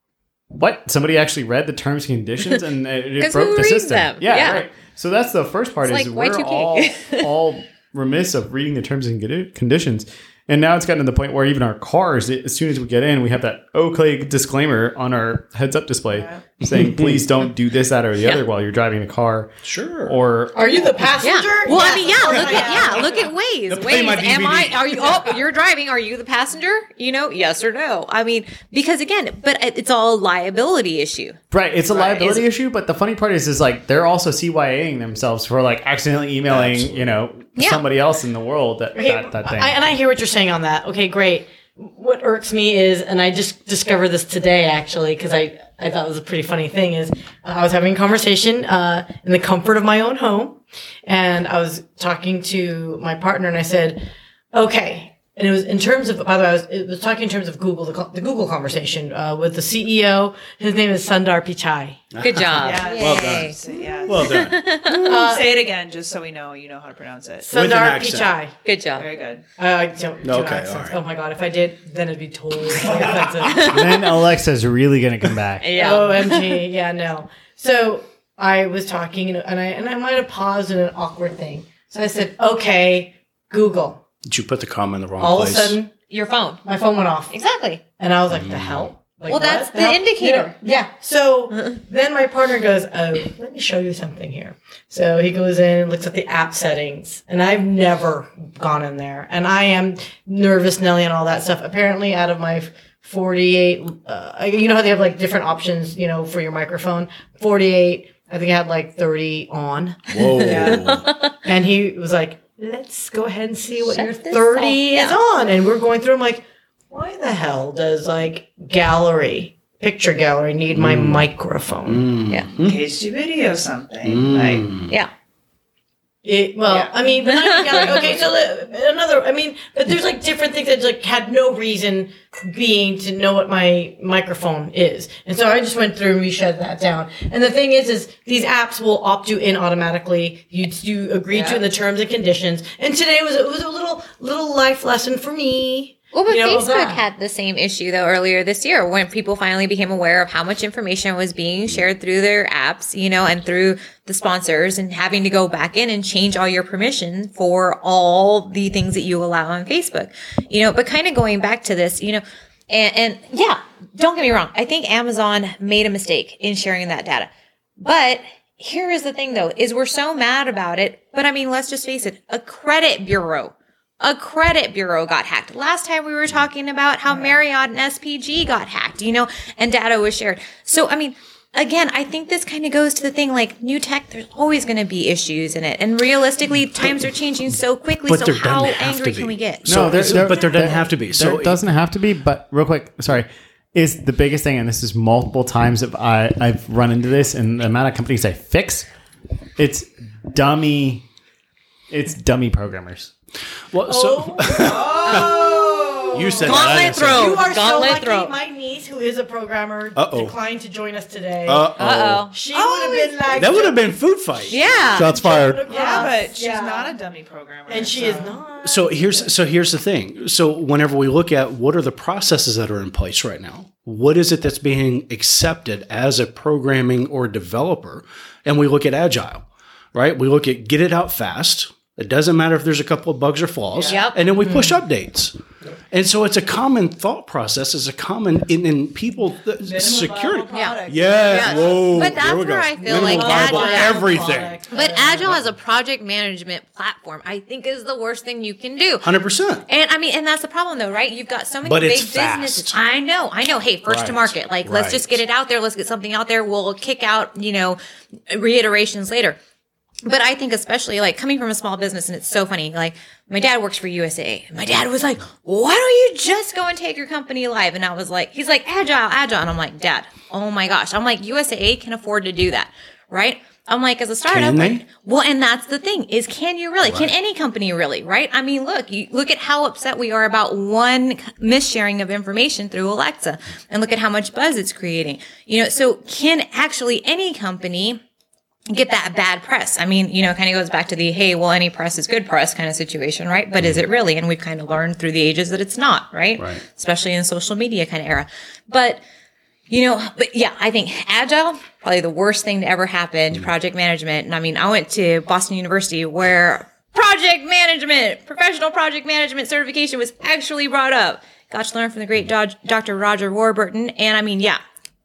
What? Somebody actually read the terms and conditions and it, it 'Cause broke who the reads system. them? Yeah, Yeah. right. So that's the first part It's is like we're Y two K. all, all remiss of reading the terms and condi- conditions. And now it's gotten to the point where even our cars, as soon as we get in, we have that OK disclaimer on our heads up display saying, please don't do this, that, or the Yeah. other while you're driving the car. Sure. Or Are you the Yeah. passenger? Well, I Yes, mean, of yeah. course Look I at am. yeah. Look at Waze. play Waze. my Am D V D. I? Are you? Oh, you're driving. Are you the passenger? You know, yes or no. I mean, because again, but it- it's all a liability issue. Right, it's a liability Is- issue, but the funny part is, is like they're also C Y A-ing themselves for like accidentally emailing, you know, Yeah. somebody else in the world that Okay, that, that thing. I, and I hear what you're saying on that. Okay, great. What irks me is, and I just discovered this today actually, because I, I thought it was a pretty funny thing, is uh, I was having a conversation uh, in the comfort of my own home, and I was talking to my partner, and I said, okay. And it was in terms of, by the way, I was, it was talking in terms of Google, the, co- the Google conversation uh, with the C E O. His name is Sundar Pichai. Good job. Yeah. Well done. Yay. So, yeah. Well done. Say it again, just so we know you know how to pronounce it. With an Sundar accent. Pichai. Good job. Very good. Uh, I don't do Okay, accents. all right. Oh my god, if I did, then it'd be totally offensive. Then Alexa's really gonna come back. Yeah. O M G, yeah, no. So I was talking, and I and I might have paused in an awkward thing. So I said, "Okay, Google." Did you put the comma in the wrong All place? of a sudden, Your phone. my phone went off, Exactly. and I was like, "The hell." Like, Well, what that's the hell? indicator. Yeah. yeah. So then my partner goes, "Oh, let me show you something here." So he goes in and looks at the app settings, and I've never gone in there, and I am nervous Nelly and all that stuff. Apparently, out of my forty-eight, uh, you know how they have like different options, you know, for your microphone. forty-eight, I think I had like thirty on, Whoa. and he was like, "Let's go ahead and see what Shut your this thirty off. is on." And we're going through. I'm like, why the hell does like gallery, picture gallery need my microphone? Yeah. In case you video something. Like, Yeah. It, well, Yeah. I mean, but not together. Okay, so the, another, I mean, but there's like different things that like had no reason being to know what my microphone is. And so I just went through and we shut that down. And the thing is, is these apps will opt you in automatically. You, you agree to in the terms and conditions. And today was, it was a little, little life lesson for me. Well, but You know, Facebook that. had the same issue though earlier this year when people finally became aware of how much information was being shared through their apps, you know, and through the sponsors and having to go back in and change all your permission for all the things that you allow on Facebook, you know, but kind of going back to this, you know, and, and yeah, don't get me wrong. I think Amazon made a mistake in sharing that data, but here is the thing though, is we're so mad about it. But I mean, let's just face it, a credit bureau A credit bureau got hacked. Last time we were talking about how Marriott and S P G got hacked, you know, and data was shared. So, I mean, again, I think this kind of goes to the thing like new tech, there's always going to be issues in it. And realistically, times are changing so quickly. But So there how doesn't have angry to be. can we get? So, there- so- there- but there doesn't there- have to be. So There doesn't have to be, but real quick, sorry, is the biggest thing, and this is multiple times that I, I've run into this, and the amount of companies I fix, it's dummy, it's dummy programmers. well, so you said that. I Gauntlet didn't say throw. that. You are so Gauntlet lucky. throw. My niece, who is a programmer, Uh-oh. declined to join us today. Uh-oh. she would have been like, That would have been food fight. Yeah. Shots fired. Yeah, but she's Yeah. not a dummy programmer. and she so. is not. So here's so here's the thing. So whenever we look at what are the processes that are in place right now, what is it that's being accepted as a programming or developer, and we look at agile, right? We look at get it out fast. It doesn't matter if there's a couple of bugs or flaws, Yep. and then we push updates. And so it's a common thought process. It's a common in, in people security. Yeah. Yeah. Whoa. But that's there we go. where I feel Minimum like viable agile- everything. But Agile as a project management platform, I think is the worst thing you can do. Hundred percent. And I mean, and that's the problem though, right? You've got so many But big it's fast. businesses. I know, I know. Hey, first to Right. market. Like, let's Right. just get it out there. Let's get something out there. We'll kick out, you know, reiterations later. But I think especially like coming from a small business, and it's so funny. Like my dad works for U S A. My dad was like, why don't you just go and take your company live? And I was like, he's like, agile, agile. And I'm like, Dad, oh my gosh. I'm like, U S A can afford to do that. Right. I'm like, as a startup, Can they? like, well, and that's the thing is, can you really, can any company really, right? I mean, look, you look at how upset we are about one missharing of information through Alexa, and look at how much buzz it's creating. You know, so can actually any company get that bad press? I mean, you know, it kind of goes back to the, hey, well, any press is good press kind of situation, right? But is it really? And we've kind of learned through the ages that it's not, right? Right. Especially in the social media kind of era. But, you know, but yeah, I think agile, probably the worst thing to ever happen to project management. And I mean, I went to Boston University where project management, professional project management certification was actually brought up. Got to learn from the great Dod- Doctor Roger Warburton. And I mean, yeah,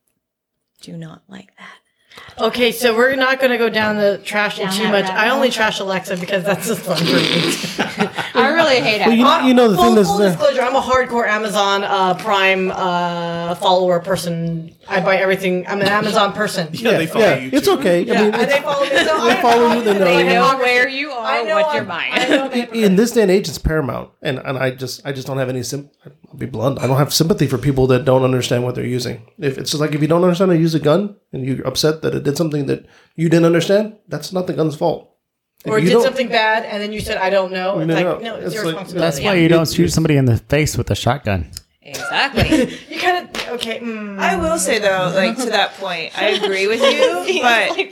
do not like that. Okay, so we're not going to go down the trash too much. I only trash Alexa because that's just fun for me. I really hate Well, you, you know the full, thing that's full there. disclosure, I'm a hardcore Amazon uh, Prime uh, follower person. I buy everything. I'm an Amazon person. Yeah, they follow yeah, you it's too. okay. Yeah, I mean, and they it's, follow me. So they I follow you, they know They you. know where you I are, know what I'm- you're buying. I know they- in this day and age, it's paramount, and and I just I just don't have any sim. I'll be blunt. I don't have sympathy for people that don't understand what they're using. If it's just like if you don't understand how to use a gun and you're upset that it did something that you didn't understand, that's not the gun's fault. If or you did don't- something bad, and then you said, I don't know. It's No, like, no, no, it's, it's your like- responsibility. That's why you don't shoot somebody in the face with a shotgun. Exactly. You kind of, okay. Mm. I will say though, like to that point, I agree with you,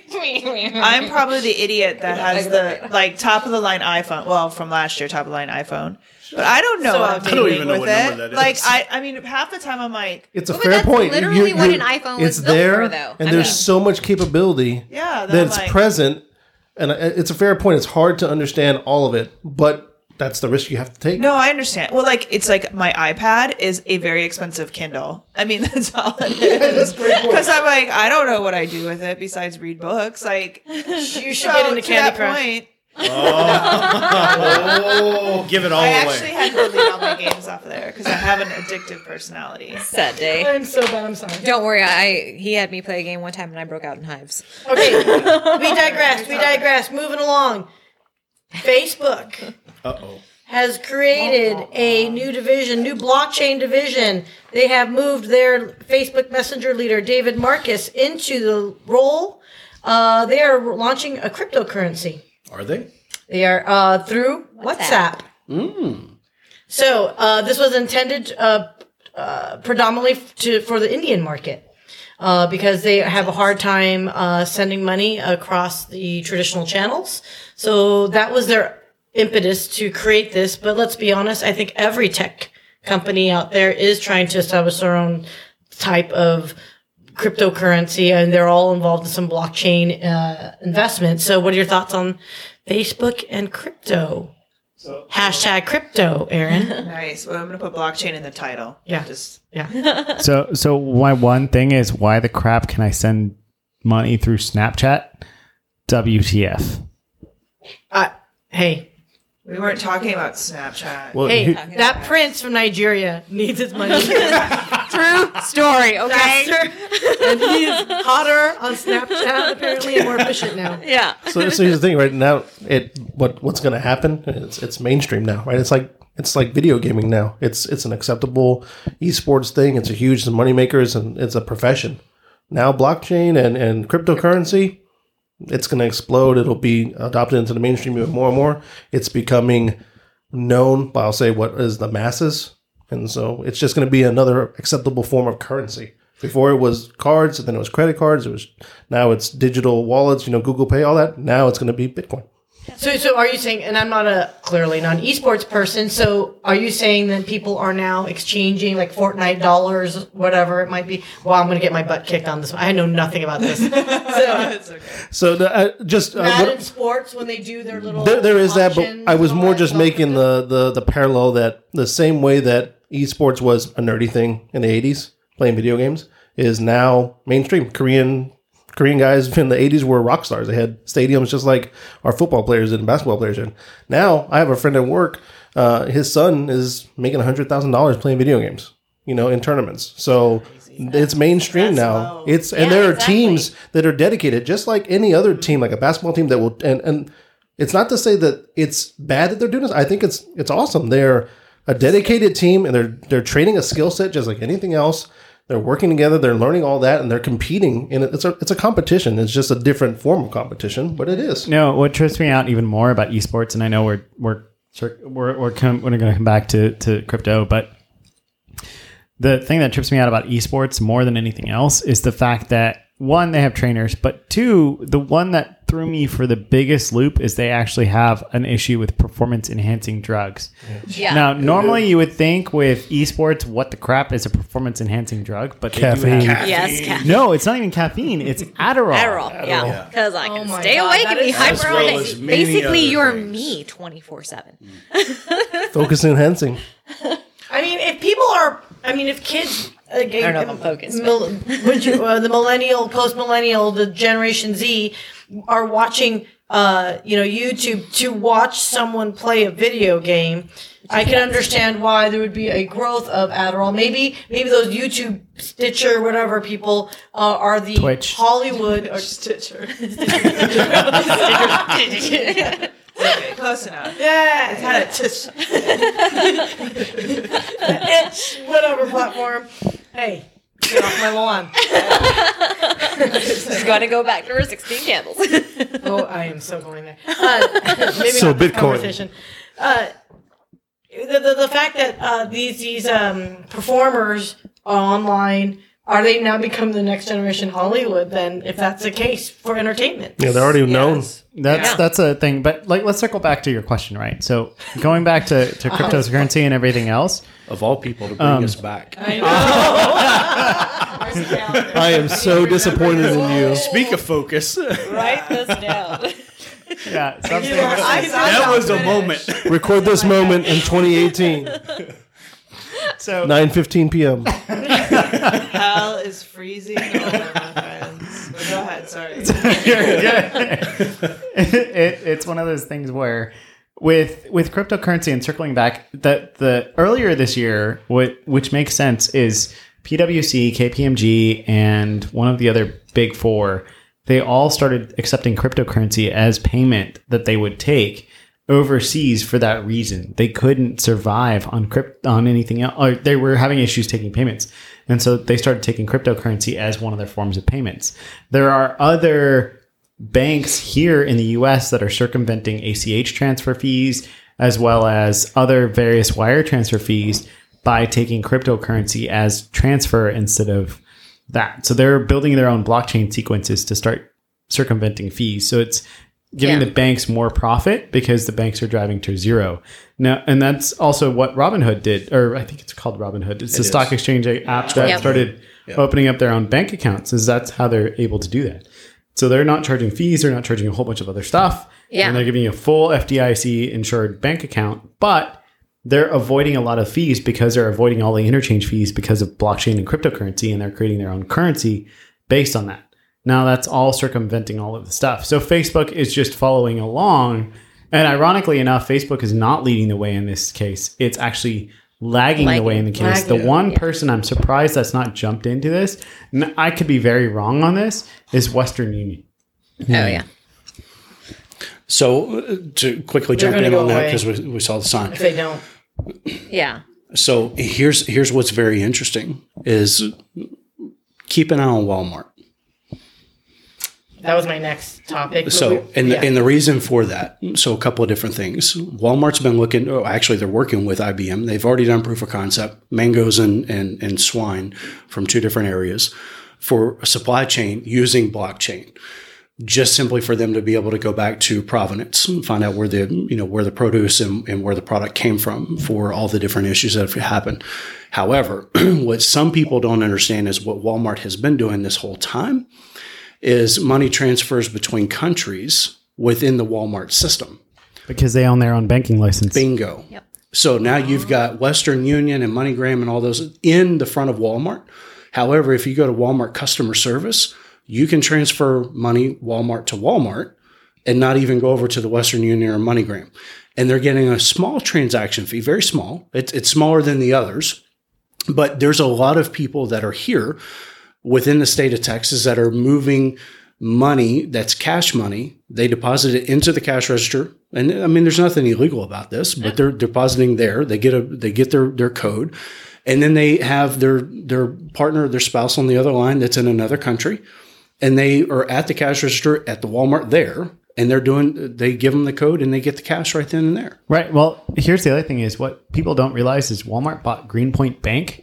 but I'm probably the idiot that has the like top of the line iPhone. Well, from last year, top of the line iPhone. But I don't know So what I'm outdated. I don't doing even know with what it. number that is. Like I, I mean, half the time I'm like, It's a But fair that's point. literally what an iPhone was It's built there, for, though. and I there's mean- so much capability yeah, then that's I'm like, present, and it's a fair point. It's hard to understand all of it, but that's the risk you have to take. No, I understand. Well, like it's like my iPad is a very expensive Kindle. I mean, that's all it is. Because I'm like, I don't know what I do with it besides read books. Like, You should so get into to Candy that Crush. point, Oh, give it all I away. actually had to delete all my games off of there because I have an addictive personality. Sad day. I'm so bad. I'm sorry. Don't worry, I he had me play a game one time and I broke out in hives. Okay, we digress. We digress. Moving along. Facebook Uh-oh. has created a new division, new blockchain division. They have moved their Facebook Messenger leader, David Marcus, into the role. Uh, they are launching a cryptocurrency. Are they? They are uh, through WhatsApp. So uh, this was intended uh, uh, predominantly to for the Indian market. Uh, because they have a hard time uh, sending money across the traditional channels. So that was their impetus to create this. But let's be honest, I think every tech company out there is trying to establish their own type of cryptocurrency, and they're all involved in some blockchain uh, investment. So what are your thoughts on Facebook and crypto? So, Hashtag crypto, Aaron. Nice. Well, I'm going to put blockchain in the title. Yeah. Just Yeah. So, so my one thing is, why the crap can I send money through Snapchat? W T F? Uh, hey, we weren't talking about Snapchat. Well, hey, he- that prince from Nigeria needs his money. True story, okay? Faster. And he is hotter on Snapchat, apparently, and more efficient now. Yeah. so, so here's the thing, right now, it what what's going to happen? It's it's mainstream now, right? It's like it's like video gaming now. It's it's an acceptable esports thing. It's a huge money makers, and it's a profession. Now, blockchain and and cryptocurrency, it's going to explode. It'll be adopted into the mainstream even more and more. It's becoming known by, I'll say, what is the masses, and so it's just going to be another acceptable form of currency. Before it was cards, and then it was credit cards. It was now it's digital wallets, you know, Google Pay, all that. Now it's going to be Bitcoin. So, so are you saying, and I'm not a clearly not an esports person, so are you saying that people are now exchanging like Fortnite dollars, whatever it might be? Well, I'm going to get my butt kicked on this one. I know nothing about this. So, It's okay. So the, uh, just uh, Madden what, Sports, when they do their little there, there is that, but auctions I was and all more that just stuff. making the, the the parallel that the same way that esports was a nerdy thing in the eighties, playing video games, is now mainstream. Korean Korean guys in the eighties were rock stars. They had stadiums just like our football players and basketball players did. Now, I have a friend at work. Uh, his son is making one hundred thousand dollars playing video games, you know, in tournaments. So it's mainstream That's now. low. It's and Yeah, there are exactly. teams that are dedicated, just like any other team, like a basketball team that will. And, and it's not to say that it's bad that they're doing this. I think it's it's awesome. They're a dedicated team, and they're they're training a skill set just like anything else. They're working together. They're learning all that, and they're competing. And it's a it's a competition. It's just a different form of competition, but it is. No, what trips me out even more about esports, and I know we're we're we're we're, come, we're going to come back to to crypto, but the thing that trips me out about esports more than anything else is the fact that, one, they have trainers, but two, the one that threw me for the biggest loop is they actually have an issue with performance enhancing drugs. Yeah. Now, normally you would think with esports, what the crap is a performance enhancing drug, but they Caffeine. do have, Yes. Ca- no, it's not even caffeine. It's Adderall. Adderall. Yeah. Because I Oh can my stay God, awake that and be is- hyper As all well day. as many Basically, other you're things. me twenty-four seven. Focus enhancing. I mean, if people are, I mean, if kids, uh, I don't know if I'm focused, Mil, would you, uh, the millennial, post millennial, the Generation Z are watching, uh, you know, YouTube to watch someone play a video game. I can understand why there would be a growth of Adderall. Maybe, maybe those YouTube Stitcher, whatever people uh, are the Twitch. Hollywood or Stitcher. Okay, close enough. yeah, had it just itch, whatever platform. Hey, get off my lawn. She's going to go back to her sixteen candles. Oh, I am so going there. Uh, maybe So not this Bitcoin. conversation. Uh, the, the the fact that uh, these these um, performers online, are they now become the next generation Hollywood? Then, if that's the case for entertainment, Yeah, they're already known. Yes. That's Yeah. that's a thing, but like let's circle back to your question, right? So going back to, to cryptocurrency and everything else, Of all people to bring Um, us back. I am so disappointed in you. Speak of focus. Write this down. yeah, something. That was a moment. Record this moment in twenty eighteen, So nine fifteen p.m. Hell is freezing over, my friends. But go ahead, sorry. it, it's one of those things where with with cryptocurrency and circling back, the the earlier this year, what which makes sense is P W C, K P M G, and one of the other big four. They all started accepting cryptocurrency as payment that they would take overseas for that reason. They couldn't survive on crypt on anything else. Or they were having issues taking payments. And so they started taking cryptocurrency as one of their forms of payments. There are other banks here in the U S that are circumventing A C H transfer fees as well as other various wire transfer fees by taking cryptocurrency as transfer instead of that. So they're building their own blockchain sequences to start circumventing fees. So it's giving Yeah. the banks more profit because the banks are driving to zero. Now, and that's also what Robinhood did, or I think it's called Robinhood. It's It the is. stock exchange app that Yep. started Yep. opening up their own bank accounts. Is that's how they're able to do that. So they're not charging fees. They're not charging a whole bunch of other stuff. Yeah. And they're giving you a full F D I C insured bank account, but they're avoiding a lot of fees because they're avoiding all the interchange fees because of blockchain and cryptocurrency, and they're creating their own currency based on that. Now that's all circumventing all of the stuff. So Facebook is just following along. And ironically enough, Facebook is not leading the way in this case. It's actually lagging, Lagging. the way in the case. Lagging. The one person I'm surprised that's not jumped into this, and I could be very wrong on this, is Western Union. Oh yeah. So uh, to quickly They're jump gonna in go on that away. because we, we saw the sign. If they don't. Yeah. So here's here's what's very interesting is keep an eye on Walmart. That was my next topic. So, and Yeah. the, and the reason for that, so a couple of different things. Walmart's been looking. Oh, actually, they're working with I B M. They've already done proof of concept, mangoes and and and swine from two different areas for a supply chain using blockchain. Just simply for them to be able to go back to provenance and find out where the you know where the produce and, and where the product came from for all the different issues that have happened. However, what some people don't understand is what Walmart has been doing this whole time is money transfers between countries within the Walmart system. Because they own their own banking license. Bingo. Yep. So now you've got Western Union and MoneyGram and all those in the front of Walmart. However, if you go to Walmart customer service, you can transfer money Walmart to Walmart and not even go over to the Western Union or MoneyGram. And they're getting a small transaction fee, very small. It's, it's smaller than the others. But there's a lot of people that are here within the state of Texas that are moving money that's cash money. They deposit it into the cash register. And I mean, there's nothing illegal about this, but they're depositing there. They get a they get their their code. And then they have their their partner, their spouse on the other line that's in another country. And they are at the cash register at the Walmart there. And they're doing they give them the code and they get the cash right then and there. Right. Well, here's the other thing is what people don't realize is Walmart bought Greenpoint Bank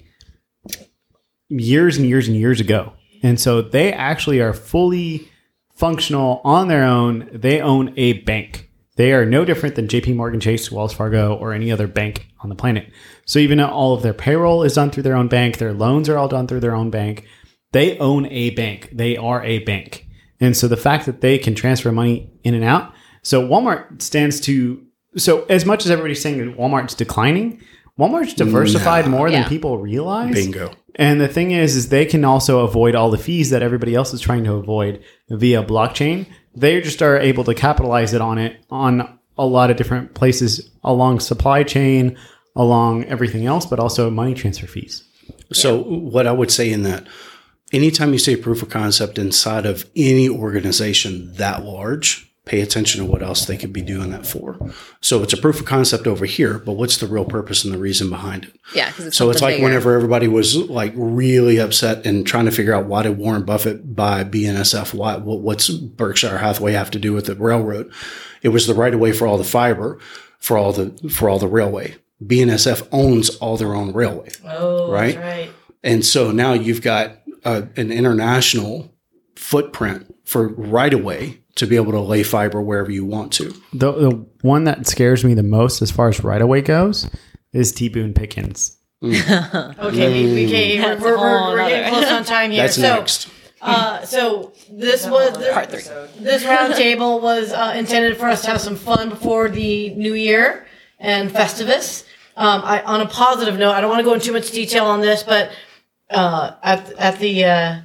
years and years and years ago. And so they actually are fully functional on their own. They own a bank. They are no different than J P Morgan Chase, Wells Fargo, or any other bank on the planet. So even though all of their payroll is done through their own bank, their loans are all done through their own bank, they own a bank. They are a bank. And so the fact that they can transfer money in and out. So Walmart stands to, so as much as everybody's saying that Walmart's declining, Walmart's diversified more Yeah. than people realize. Bingo. And the thing is, is they can also avoid all the fees that everybody else is trying to avoid via blockchain. They just are able to capitalize it on it on a lot of different places along supply chain, along everything else, but also money transfer fees. So what I would say in that, anytime you say proof of concept inside of any organization that large, pay attention to what else they could be doing that for. So it's a proof of concept over here, but what's the real purpose and the reason behind it? Yeah. Because it's So it's something like bigger. whenever everybody was like really upset and trying to figure out why did Warren Buffett buy B N S F? Why, what, what's Berkshire Hathaway have to do with the railroad? It was the right of way for all the fiber, for all the for all the railway. B N S F owns all their own railway, Oh, right? that's right. and so now you've got uh, an international footprint for right of way to be able to lay fiber wherever you want to. The, the one that scares me the most as far as right away goes is T Boone Pickens. Okay, we, we can't, That's we're, a we're, whole we're getting nother- close on time here. That's so, next. Uh, so this was this, this roundtable was uh, intended for us to have some fun before the new year and Festivus. Um, I, on a positive note, I don't want to go into too much detail on this, but uh, at at the uh,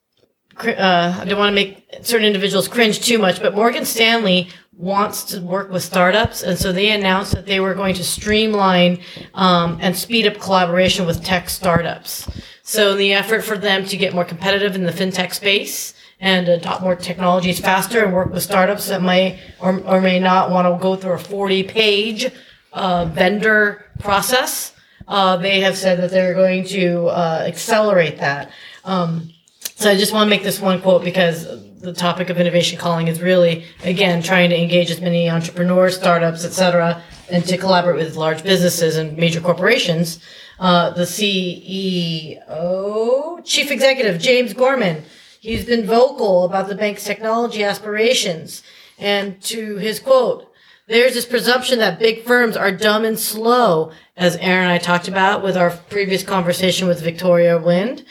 cr- uh, I don't want to make certain individuals cringe too much, but Morgan Stanley wants to work with startups, and so they announced that they were going to streamline um, and speed up collaboration with tech startups. So in the effort for them to get more competitive in the fintech space and adopt more technologies faster and work with startups that may or, or may not want to go through a forty-page uh, vendor process, uh, they have said that they're going to uh, accelerate that. Um, so I just want to make this one quote because the topic of innovation calling is really, again, trying to engage as many entrepreneurs, startups, et cetera, and to collaborate with large businesses and major corporations. Uh, the C E O, Chief Executive, James Gorman, he's been vocal about the bank's technology aspirations. And to his quote, there's this presumption that big firms are dumb and slow, as Aaron and I talked about with our previous conversation with Victoria Wind.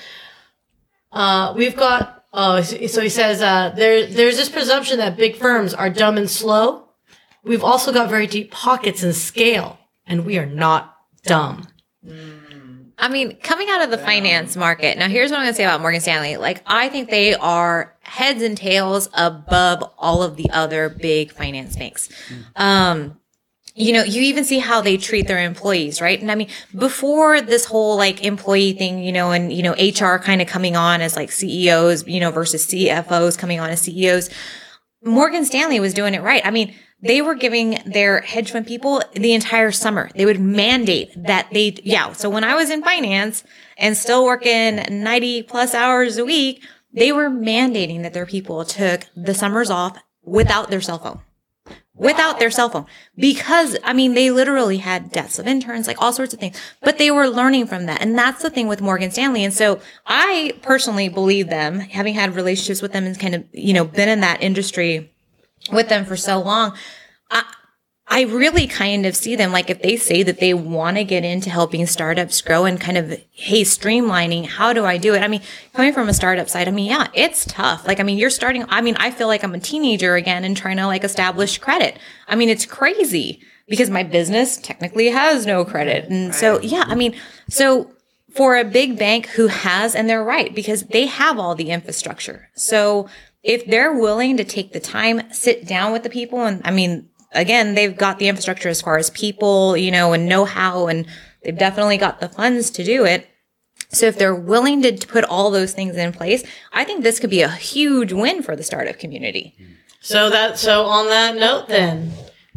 Uh, we've got, uh, so he says, uh, there, there's this presumption that big firms are dumb and slow. We've also got very deep pockets and scale, and we are not dumb. I mean, coming out of the finance market, now here's what I'm going to say about Morgan Stanley. Like, I think they are heads and tails above all of the other big finance banks. Um, you know, you even see how they treat their employees, right? And I mean, before this whole like employee thing, you know, and, you know, H R kind of coming on as like C E Os, you know, versus C F Os coming on as C E Os, Morgan Stanley was doing it right. I mean, they were giving their hedge fund people the entire summer. They would mandate that they, yeah. So when I was in finance and still working ninety plus hours a week, they were mandating that their people took the summers off without their cell phone. Without their cell phone. Because, I mean, they literally had deaths of interns, like all sorts of things. But they were learning from that. And that's the thing with Morgan Stanley. And so I personally believe them, having had relationships with them and kind of, you know, been in that industry with them for so long. I, I really kind of see them like if they say that they want to get into helping startups grow and kind of, hey, streamlining, how do I do it? I mean, coming from a startup side, I mean, yeah, it's tough. Like, I mean, you're starting, I mean, I feel like I'm a teenager again and trying to like establish credit. I mean, it's crazy because my business technically has no credit. And so, yeah, I mean, so for a big bank who has, and they're right, because they have all the infrastructure. So if they're willing to take the time, sit down with the people, and I mean, again, they've got the infrastructure as far as people, you know, and know-how, and they've definitely got the funds to do it. So if they're willing to put all those things in place, I think this could be a huge win for the startup community. So that, so on that note, then,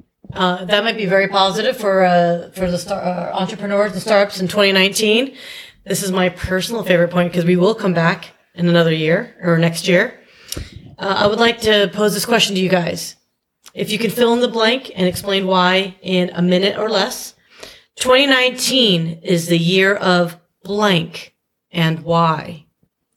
uh, that might be very positive for uh, for the star, uh, entrepreneurs and startups in twenty nineteen. This is my personal favorite point because we will come back in another year or next year. Uh, I would like to pose this question to you guys. If you can fill in the blank and explain why in a minute or less. twenty nineteen is the year of blank and why.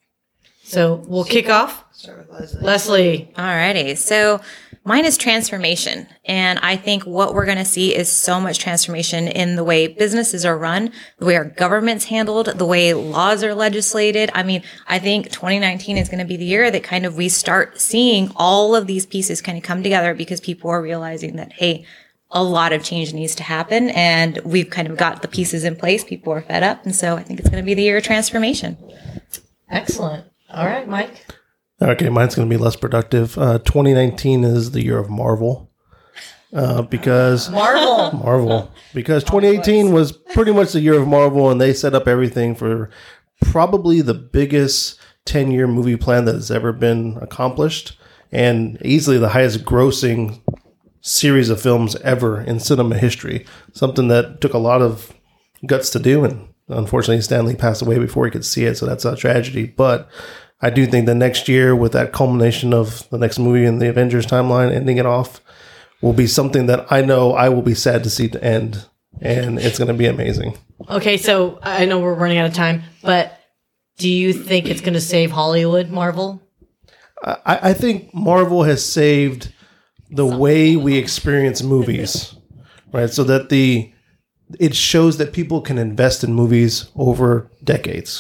So we'll kick off. Start with Leslie. Leslie. Alrighty. So mine is transformation. And I think what we're going to see is so much transformation in the way businesses are run, the way our government's handled, the way laws are legislated. I mean, I think twenty nineteen is going to be the year that kind of we start seeing all of these pieces kind of come together because people are realizing that, hey, a lot of change needs to happen and we've kind of got the pieces in place. People are fed up. And so I think it's going to be the year of transformation. Excellent. All right, Mike. Okay, mine's going to be less productive. Uh, twenty nineteen is the year of Marvel. Uh, because Marvel. Marvel. Because twenty eighteen was pretty much the year of Marvel, and they set up everything for probably the biggest ten-year movie plan that has ever been accomplished, and easily the highest grossing series of films ever in cinema history. Something that took a lot of guts to do, and unfortunately Stan Lee passed away before he could see it, so that's a tragedy. But I do think the next year, with that culmination of the next movie in the Avengers timeline, ending it off, will be something that I know I will be sad to see to end, and it's going to be amazing. Okay, so I know we're running out of time, but do you think it's going to save Hollywood, Marvel? I, I think Marvel has saved the way we experience movies, right? So that the it shows that people can invest in movies over decades.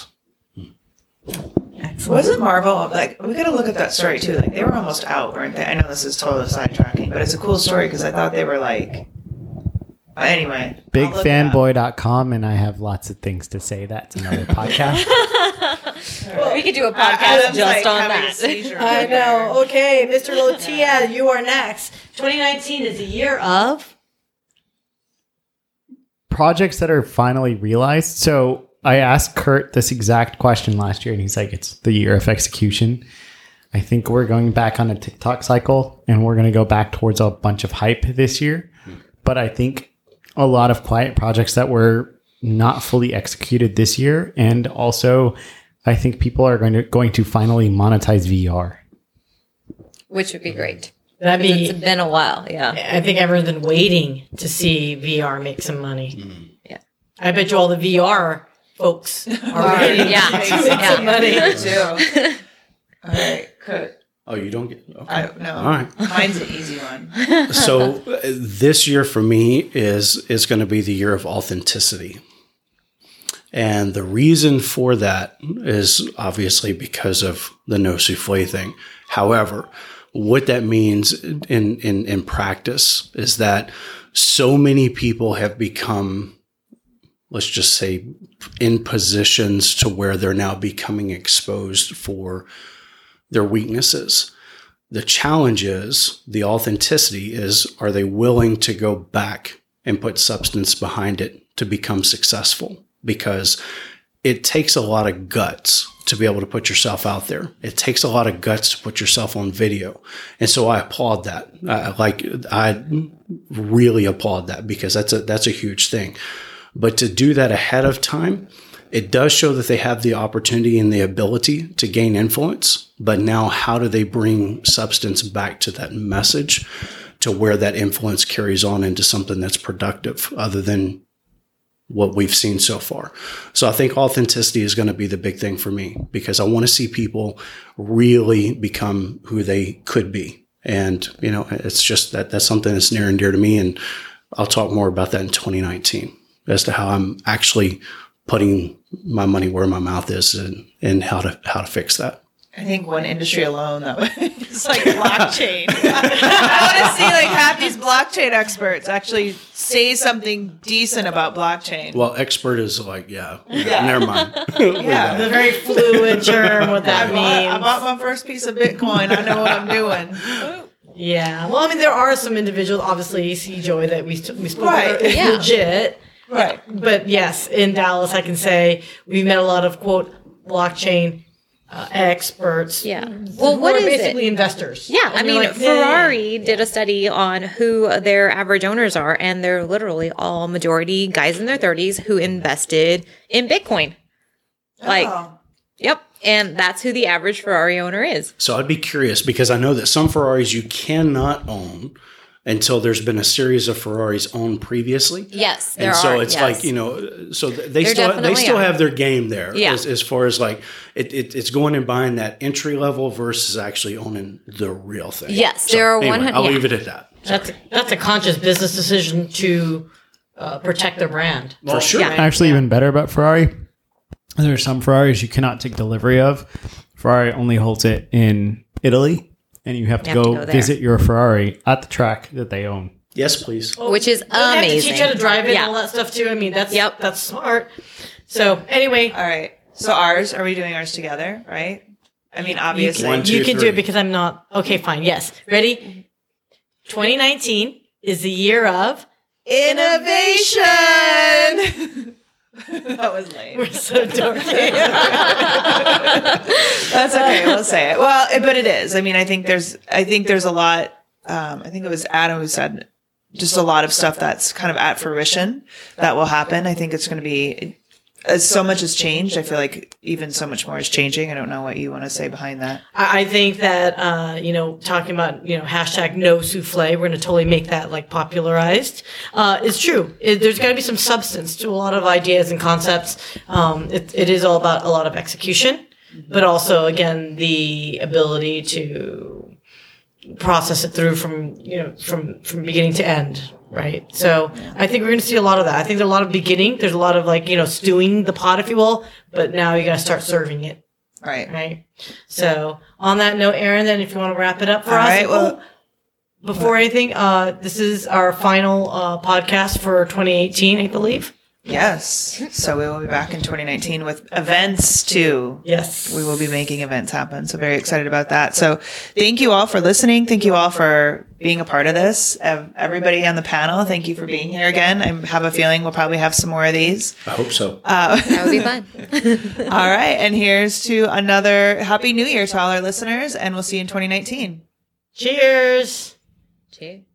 Wasn't Marvel, like, we gotta look at that story too. Like, they were almost out, weren't they? I know this is totally sidetracking, but it's a cool story because I thought they were like, anyway. big fanboy dot com, and I have lots of things to say. That's another podcast. Well, we could do a podcast Adam's, just like, on having a that. seizure I over there. know. Okay, Mister Lotia, you are next. twenty nineteen is the year of... Projects that are finally realized. So I asked Kurt this exact question last year, and he's like, it's the year of execution. I think we're going back on a TikTok cycle, and we're going to go back towards a bunch of hype this year. But I think a lot of quiet projects that were not fully executed this year, and also I think people are going to going to finally monetize V R. which would be great. That'd be. It's been a while. Yeah. I think everyone's been waiting to see V R make some money. Mm. Yeah. I bet you all the V R folks are waiting Yeah. to make Yeah. some money. too. All right, good. Oh, you don't get okay. I don't know. All right. Mine's an easy one. So uh, this year for me is is going to be the year of authenticity. And the reason for that is obviously because of the no souffle thing. However, what that means in, in, in practice is that so many people have become, let's just say, in positions to where they're now becoming exposed for their weaknesses. The challenge is, the authenticity is, are they willing to go back and put substance behind it to become successful? Because it takes a lot of guts to be able to put yourself out there. It takes a lot of guts to put yourself on video. And so I applaud that. I, like, I really applaud that because that's a, that's a huge thing. But to do that ahead of time, it does show that they have the opportunity and the ability to gain influence. But now how do they bring substance back to that message to where that influence carries on into something that's productive other than what we've seen so far? So I think authenticity is going to be the big thing for me because I want to see people really become who they could be. And, you know, it's just that that's something that's near and dear to me. And I'll talk more about that in twenty nineteen as to how I'm actually putting my money where my mouth is and, and how to, how to fix that. I think one industry alone that is like blockchain. I want to see like half these blockchain experts actually say something decent about blockchain. Well, expert is like, yeah, Yeah. never mind. Yeah. The very fluid term, what that I bought, I means. bought my first piece of Bitcoin. I know what I'm doing. Yeah. Well, I mean, there are some individuals, obviously, see Joy, that we, we spoke Right. about is Yeah. legit. Right. But yes, in Dallas, I can say we've met a lot of, quote, blockchain uh, experts. Yeah. Who Well, what are is basically it? investors. Yeah, I And mean, they're like, "Yeah." Ferrari did a study on who their average owners are, and they're literally all majority guys in their thirties who invested in Bitcoin. Like, Oh. yep, and that's who the average Ferrari owner is. So I'd be curious because I know that some Ferraris you cannot own until there's been a series of Ferraris owned previously. Yes, there And so are. it's yes. like, you know, so th- they There still they definitely still are. have their game there Yeah. as, as far as like it, it, it's going and buying that entry level versus actually owning the real thing. Yes, So there are anyway, one hundred I'll yeah. leave it at that. That's a, that's a conscious business decision to uh, protect their brand. For sure. Yeah. Actually, even better about Ferrari, there are some Ferraris you cannot take delivery of. Ferrari only holds it in Italy, and you have to, You have go, to go there. visit your Ferrari at the track that they own. Yes, please. Which is Don't they have to amazing. teach how to drive it Yeah. and all that stuff too. I mean, that's Yep. that's smart. So anyway, All right. So ours, are we doing ours together? Right. I mean, you obviously. can, One, two, you can do three. it because I'm not. Okay, fine. Yes. Ready? twenty nineteen is the year of Innovation. That was lame. We're so dorky. That's okay. We'll say it. Well, it, but it is. I mean, I think there's, I think there's a lot. Um, I think it was Adam who said just a lot of stuff that's kind of at fruition that will happen. I think it's going to be, as so much has changed. I feel like even so much more is changing. I don't know what you want to say behind that. I I think that uh, you know, talking about you know hashtag no souffle, we're going to totally make that like popularized. Uh, it's true. It, there's got to be some substance to a lot of ideas and concepts. Um, it, it is all about a lot of execution, but also again the ability to process it through from you know from from beginning to end. Right. So I think we're going to see a lot of that. I think there's a lot of beginning. There's a lot of like, you know, stewing the pot, if you will, but now you got to start serving it. Right. Right. So on that note, Aaron, then if you want to wrap it up for All us. right, well- Oh, before anything, uh, this is our final uh, podcast for twenty eighteen, I believe. Yes. So we will be back in twenty nineteen with events too. Yes. We will be making events happen. So very excited about that. So thank you all for listening. Thank you all for being a part of this. Um, everybody on the panel, thank you for being here again. I have a feeling we'll probably have some more of these. I hope so. That would be fun. All right. And here's to another happy new year to all our listeners, and we'll see you in twenty nineteen. Cheers. Cheers.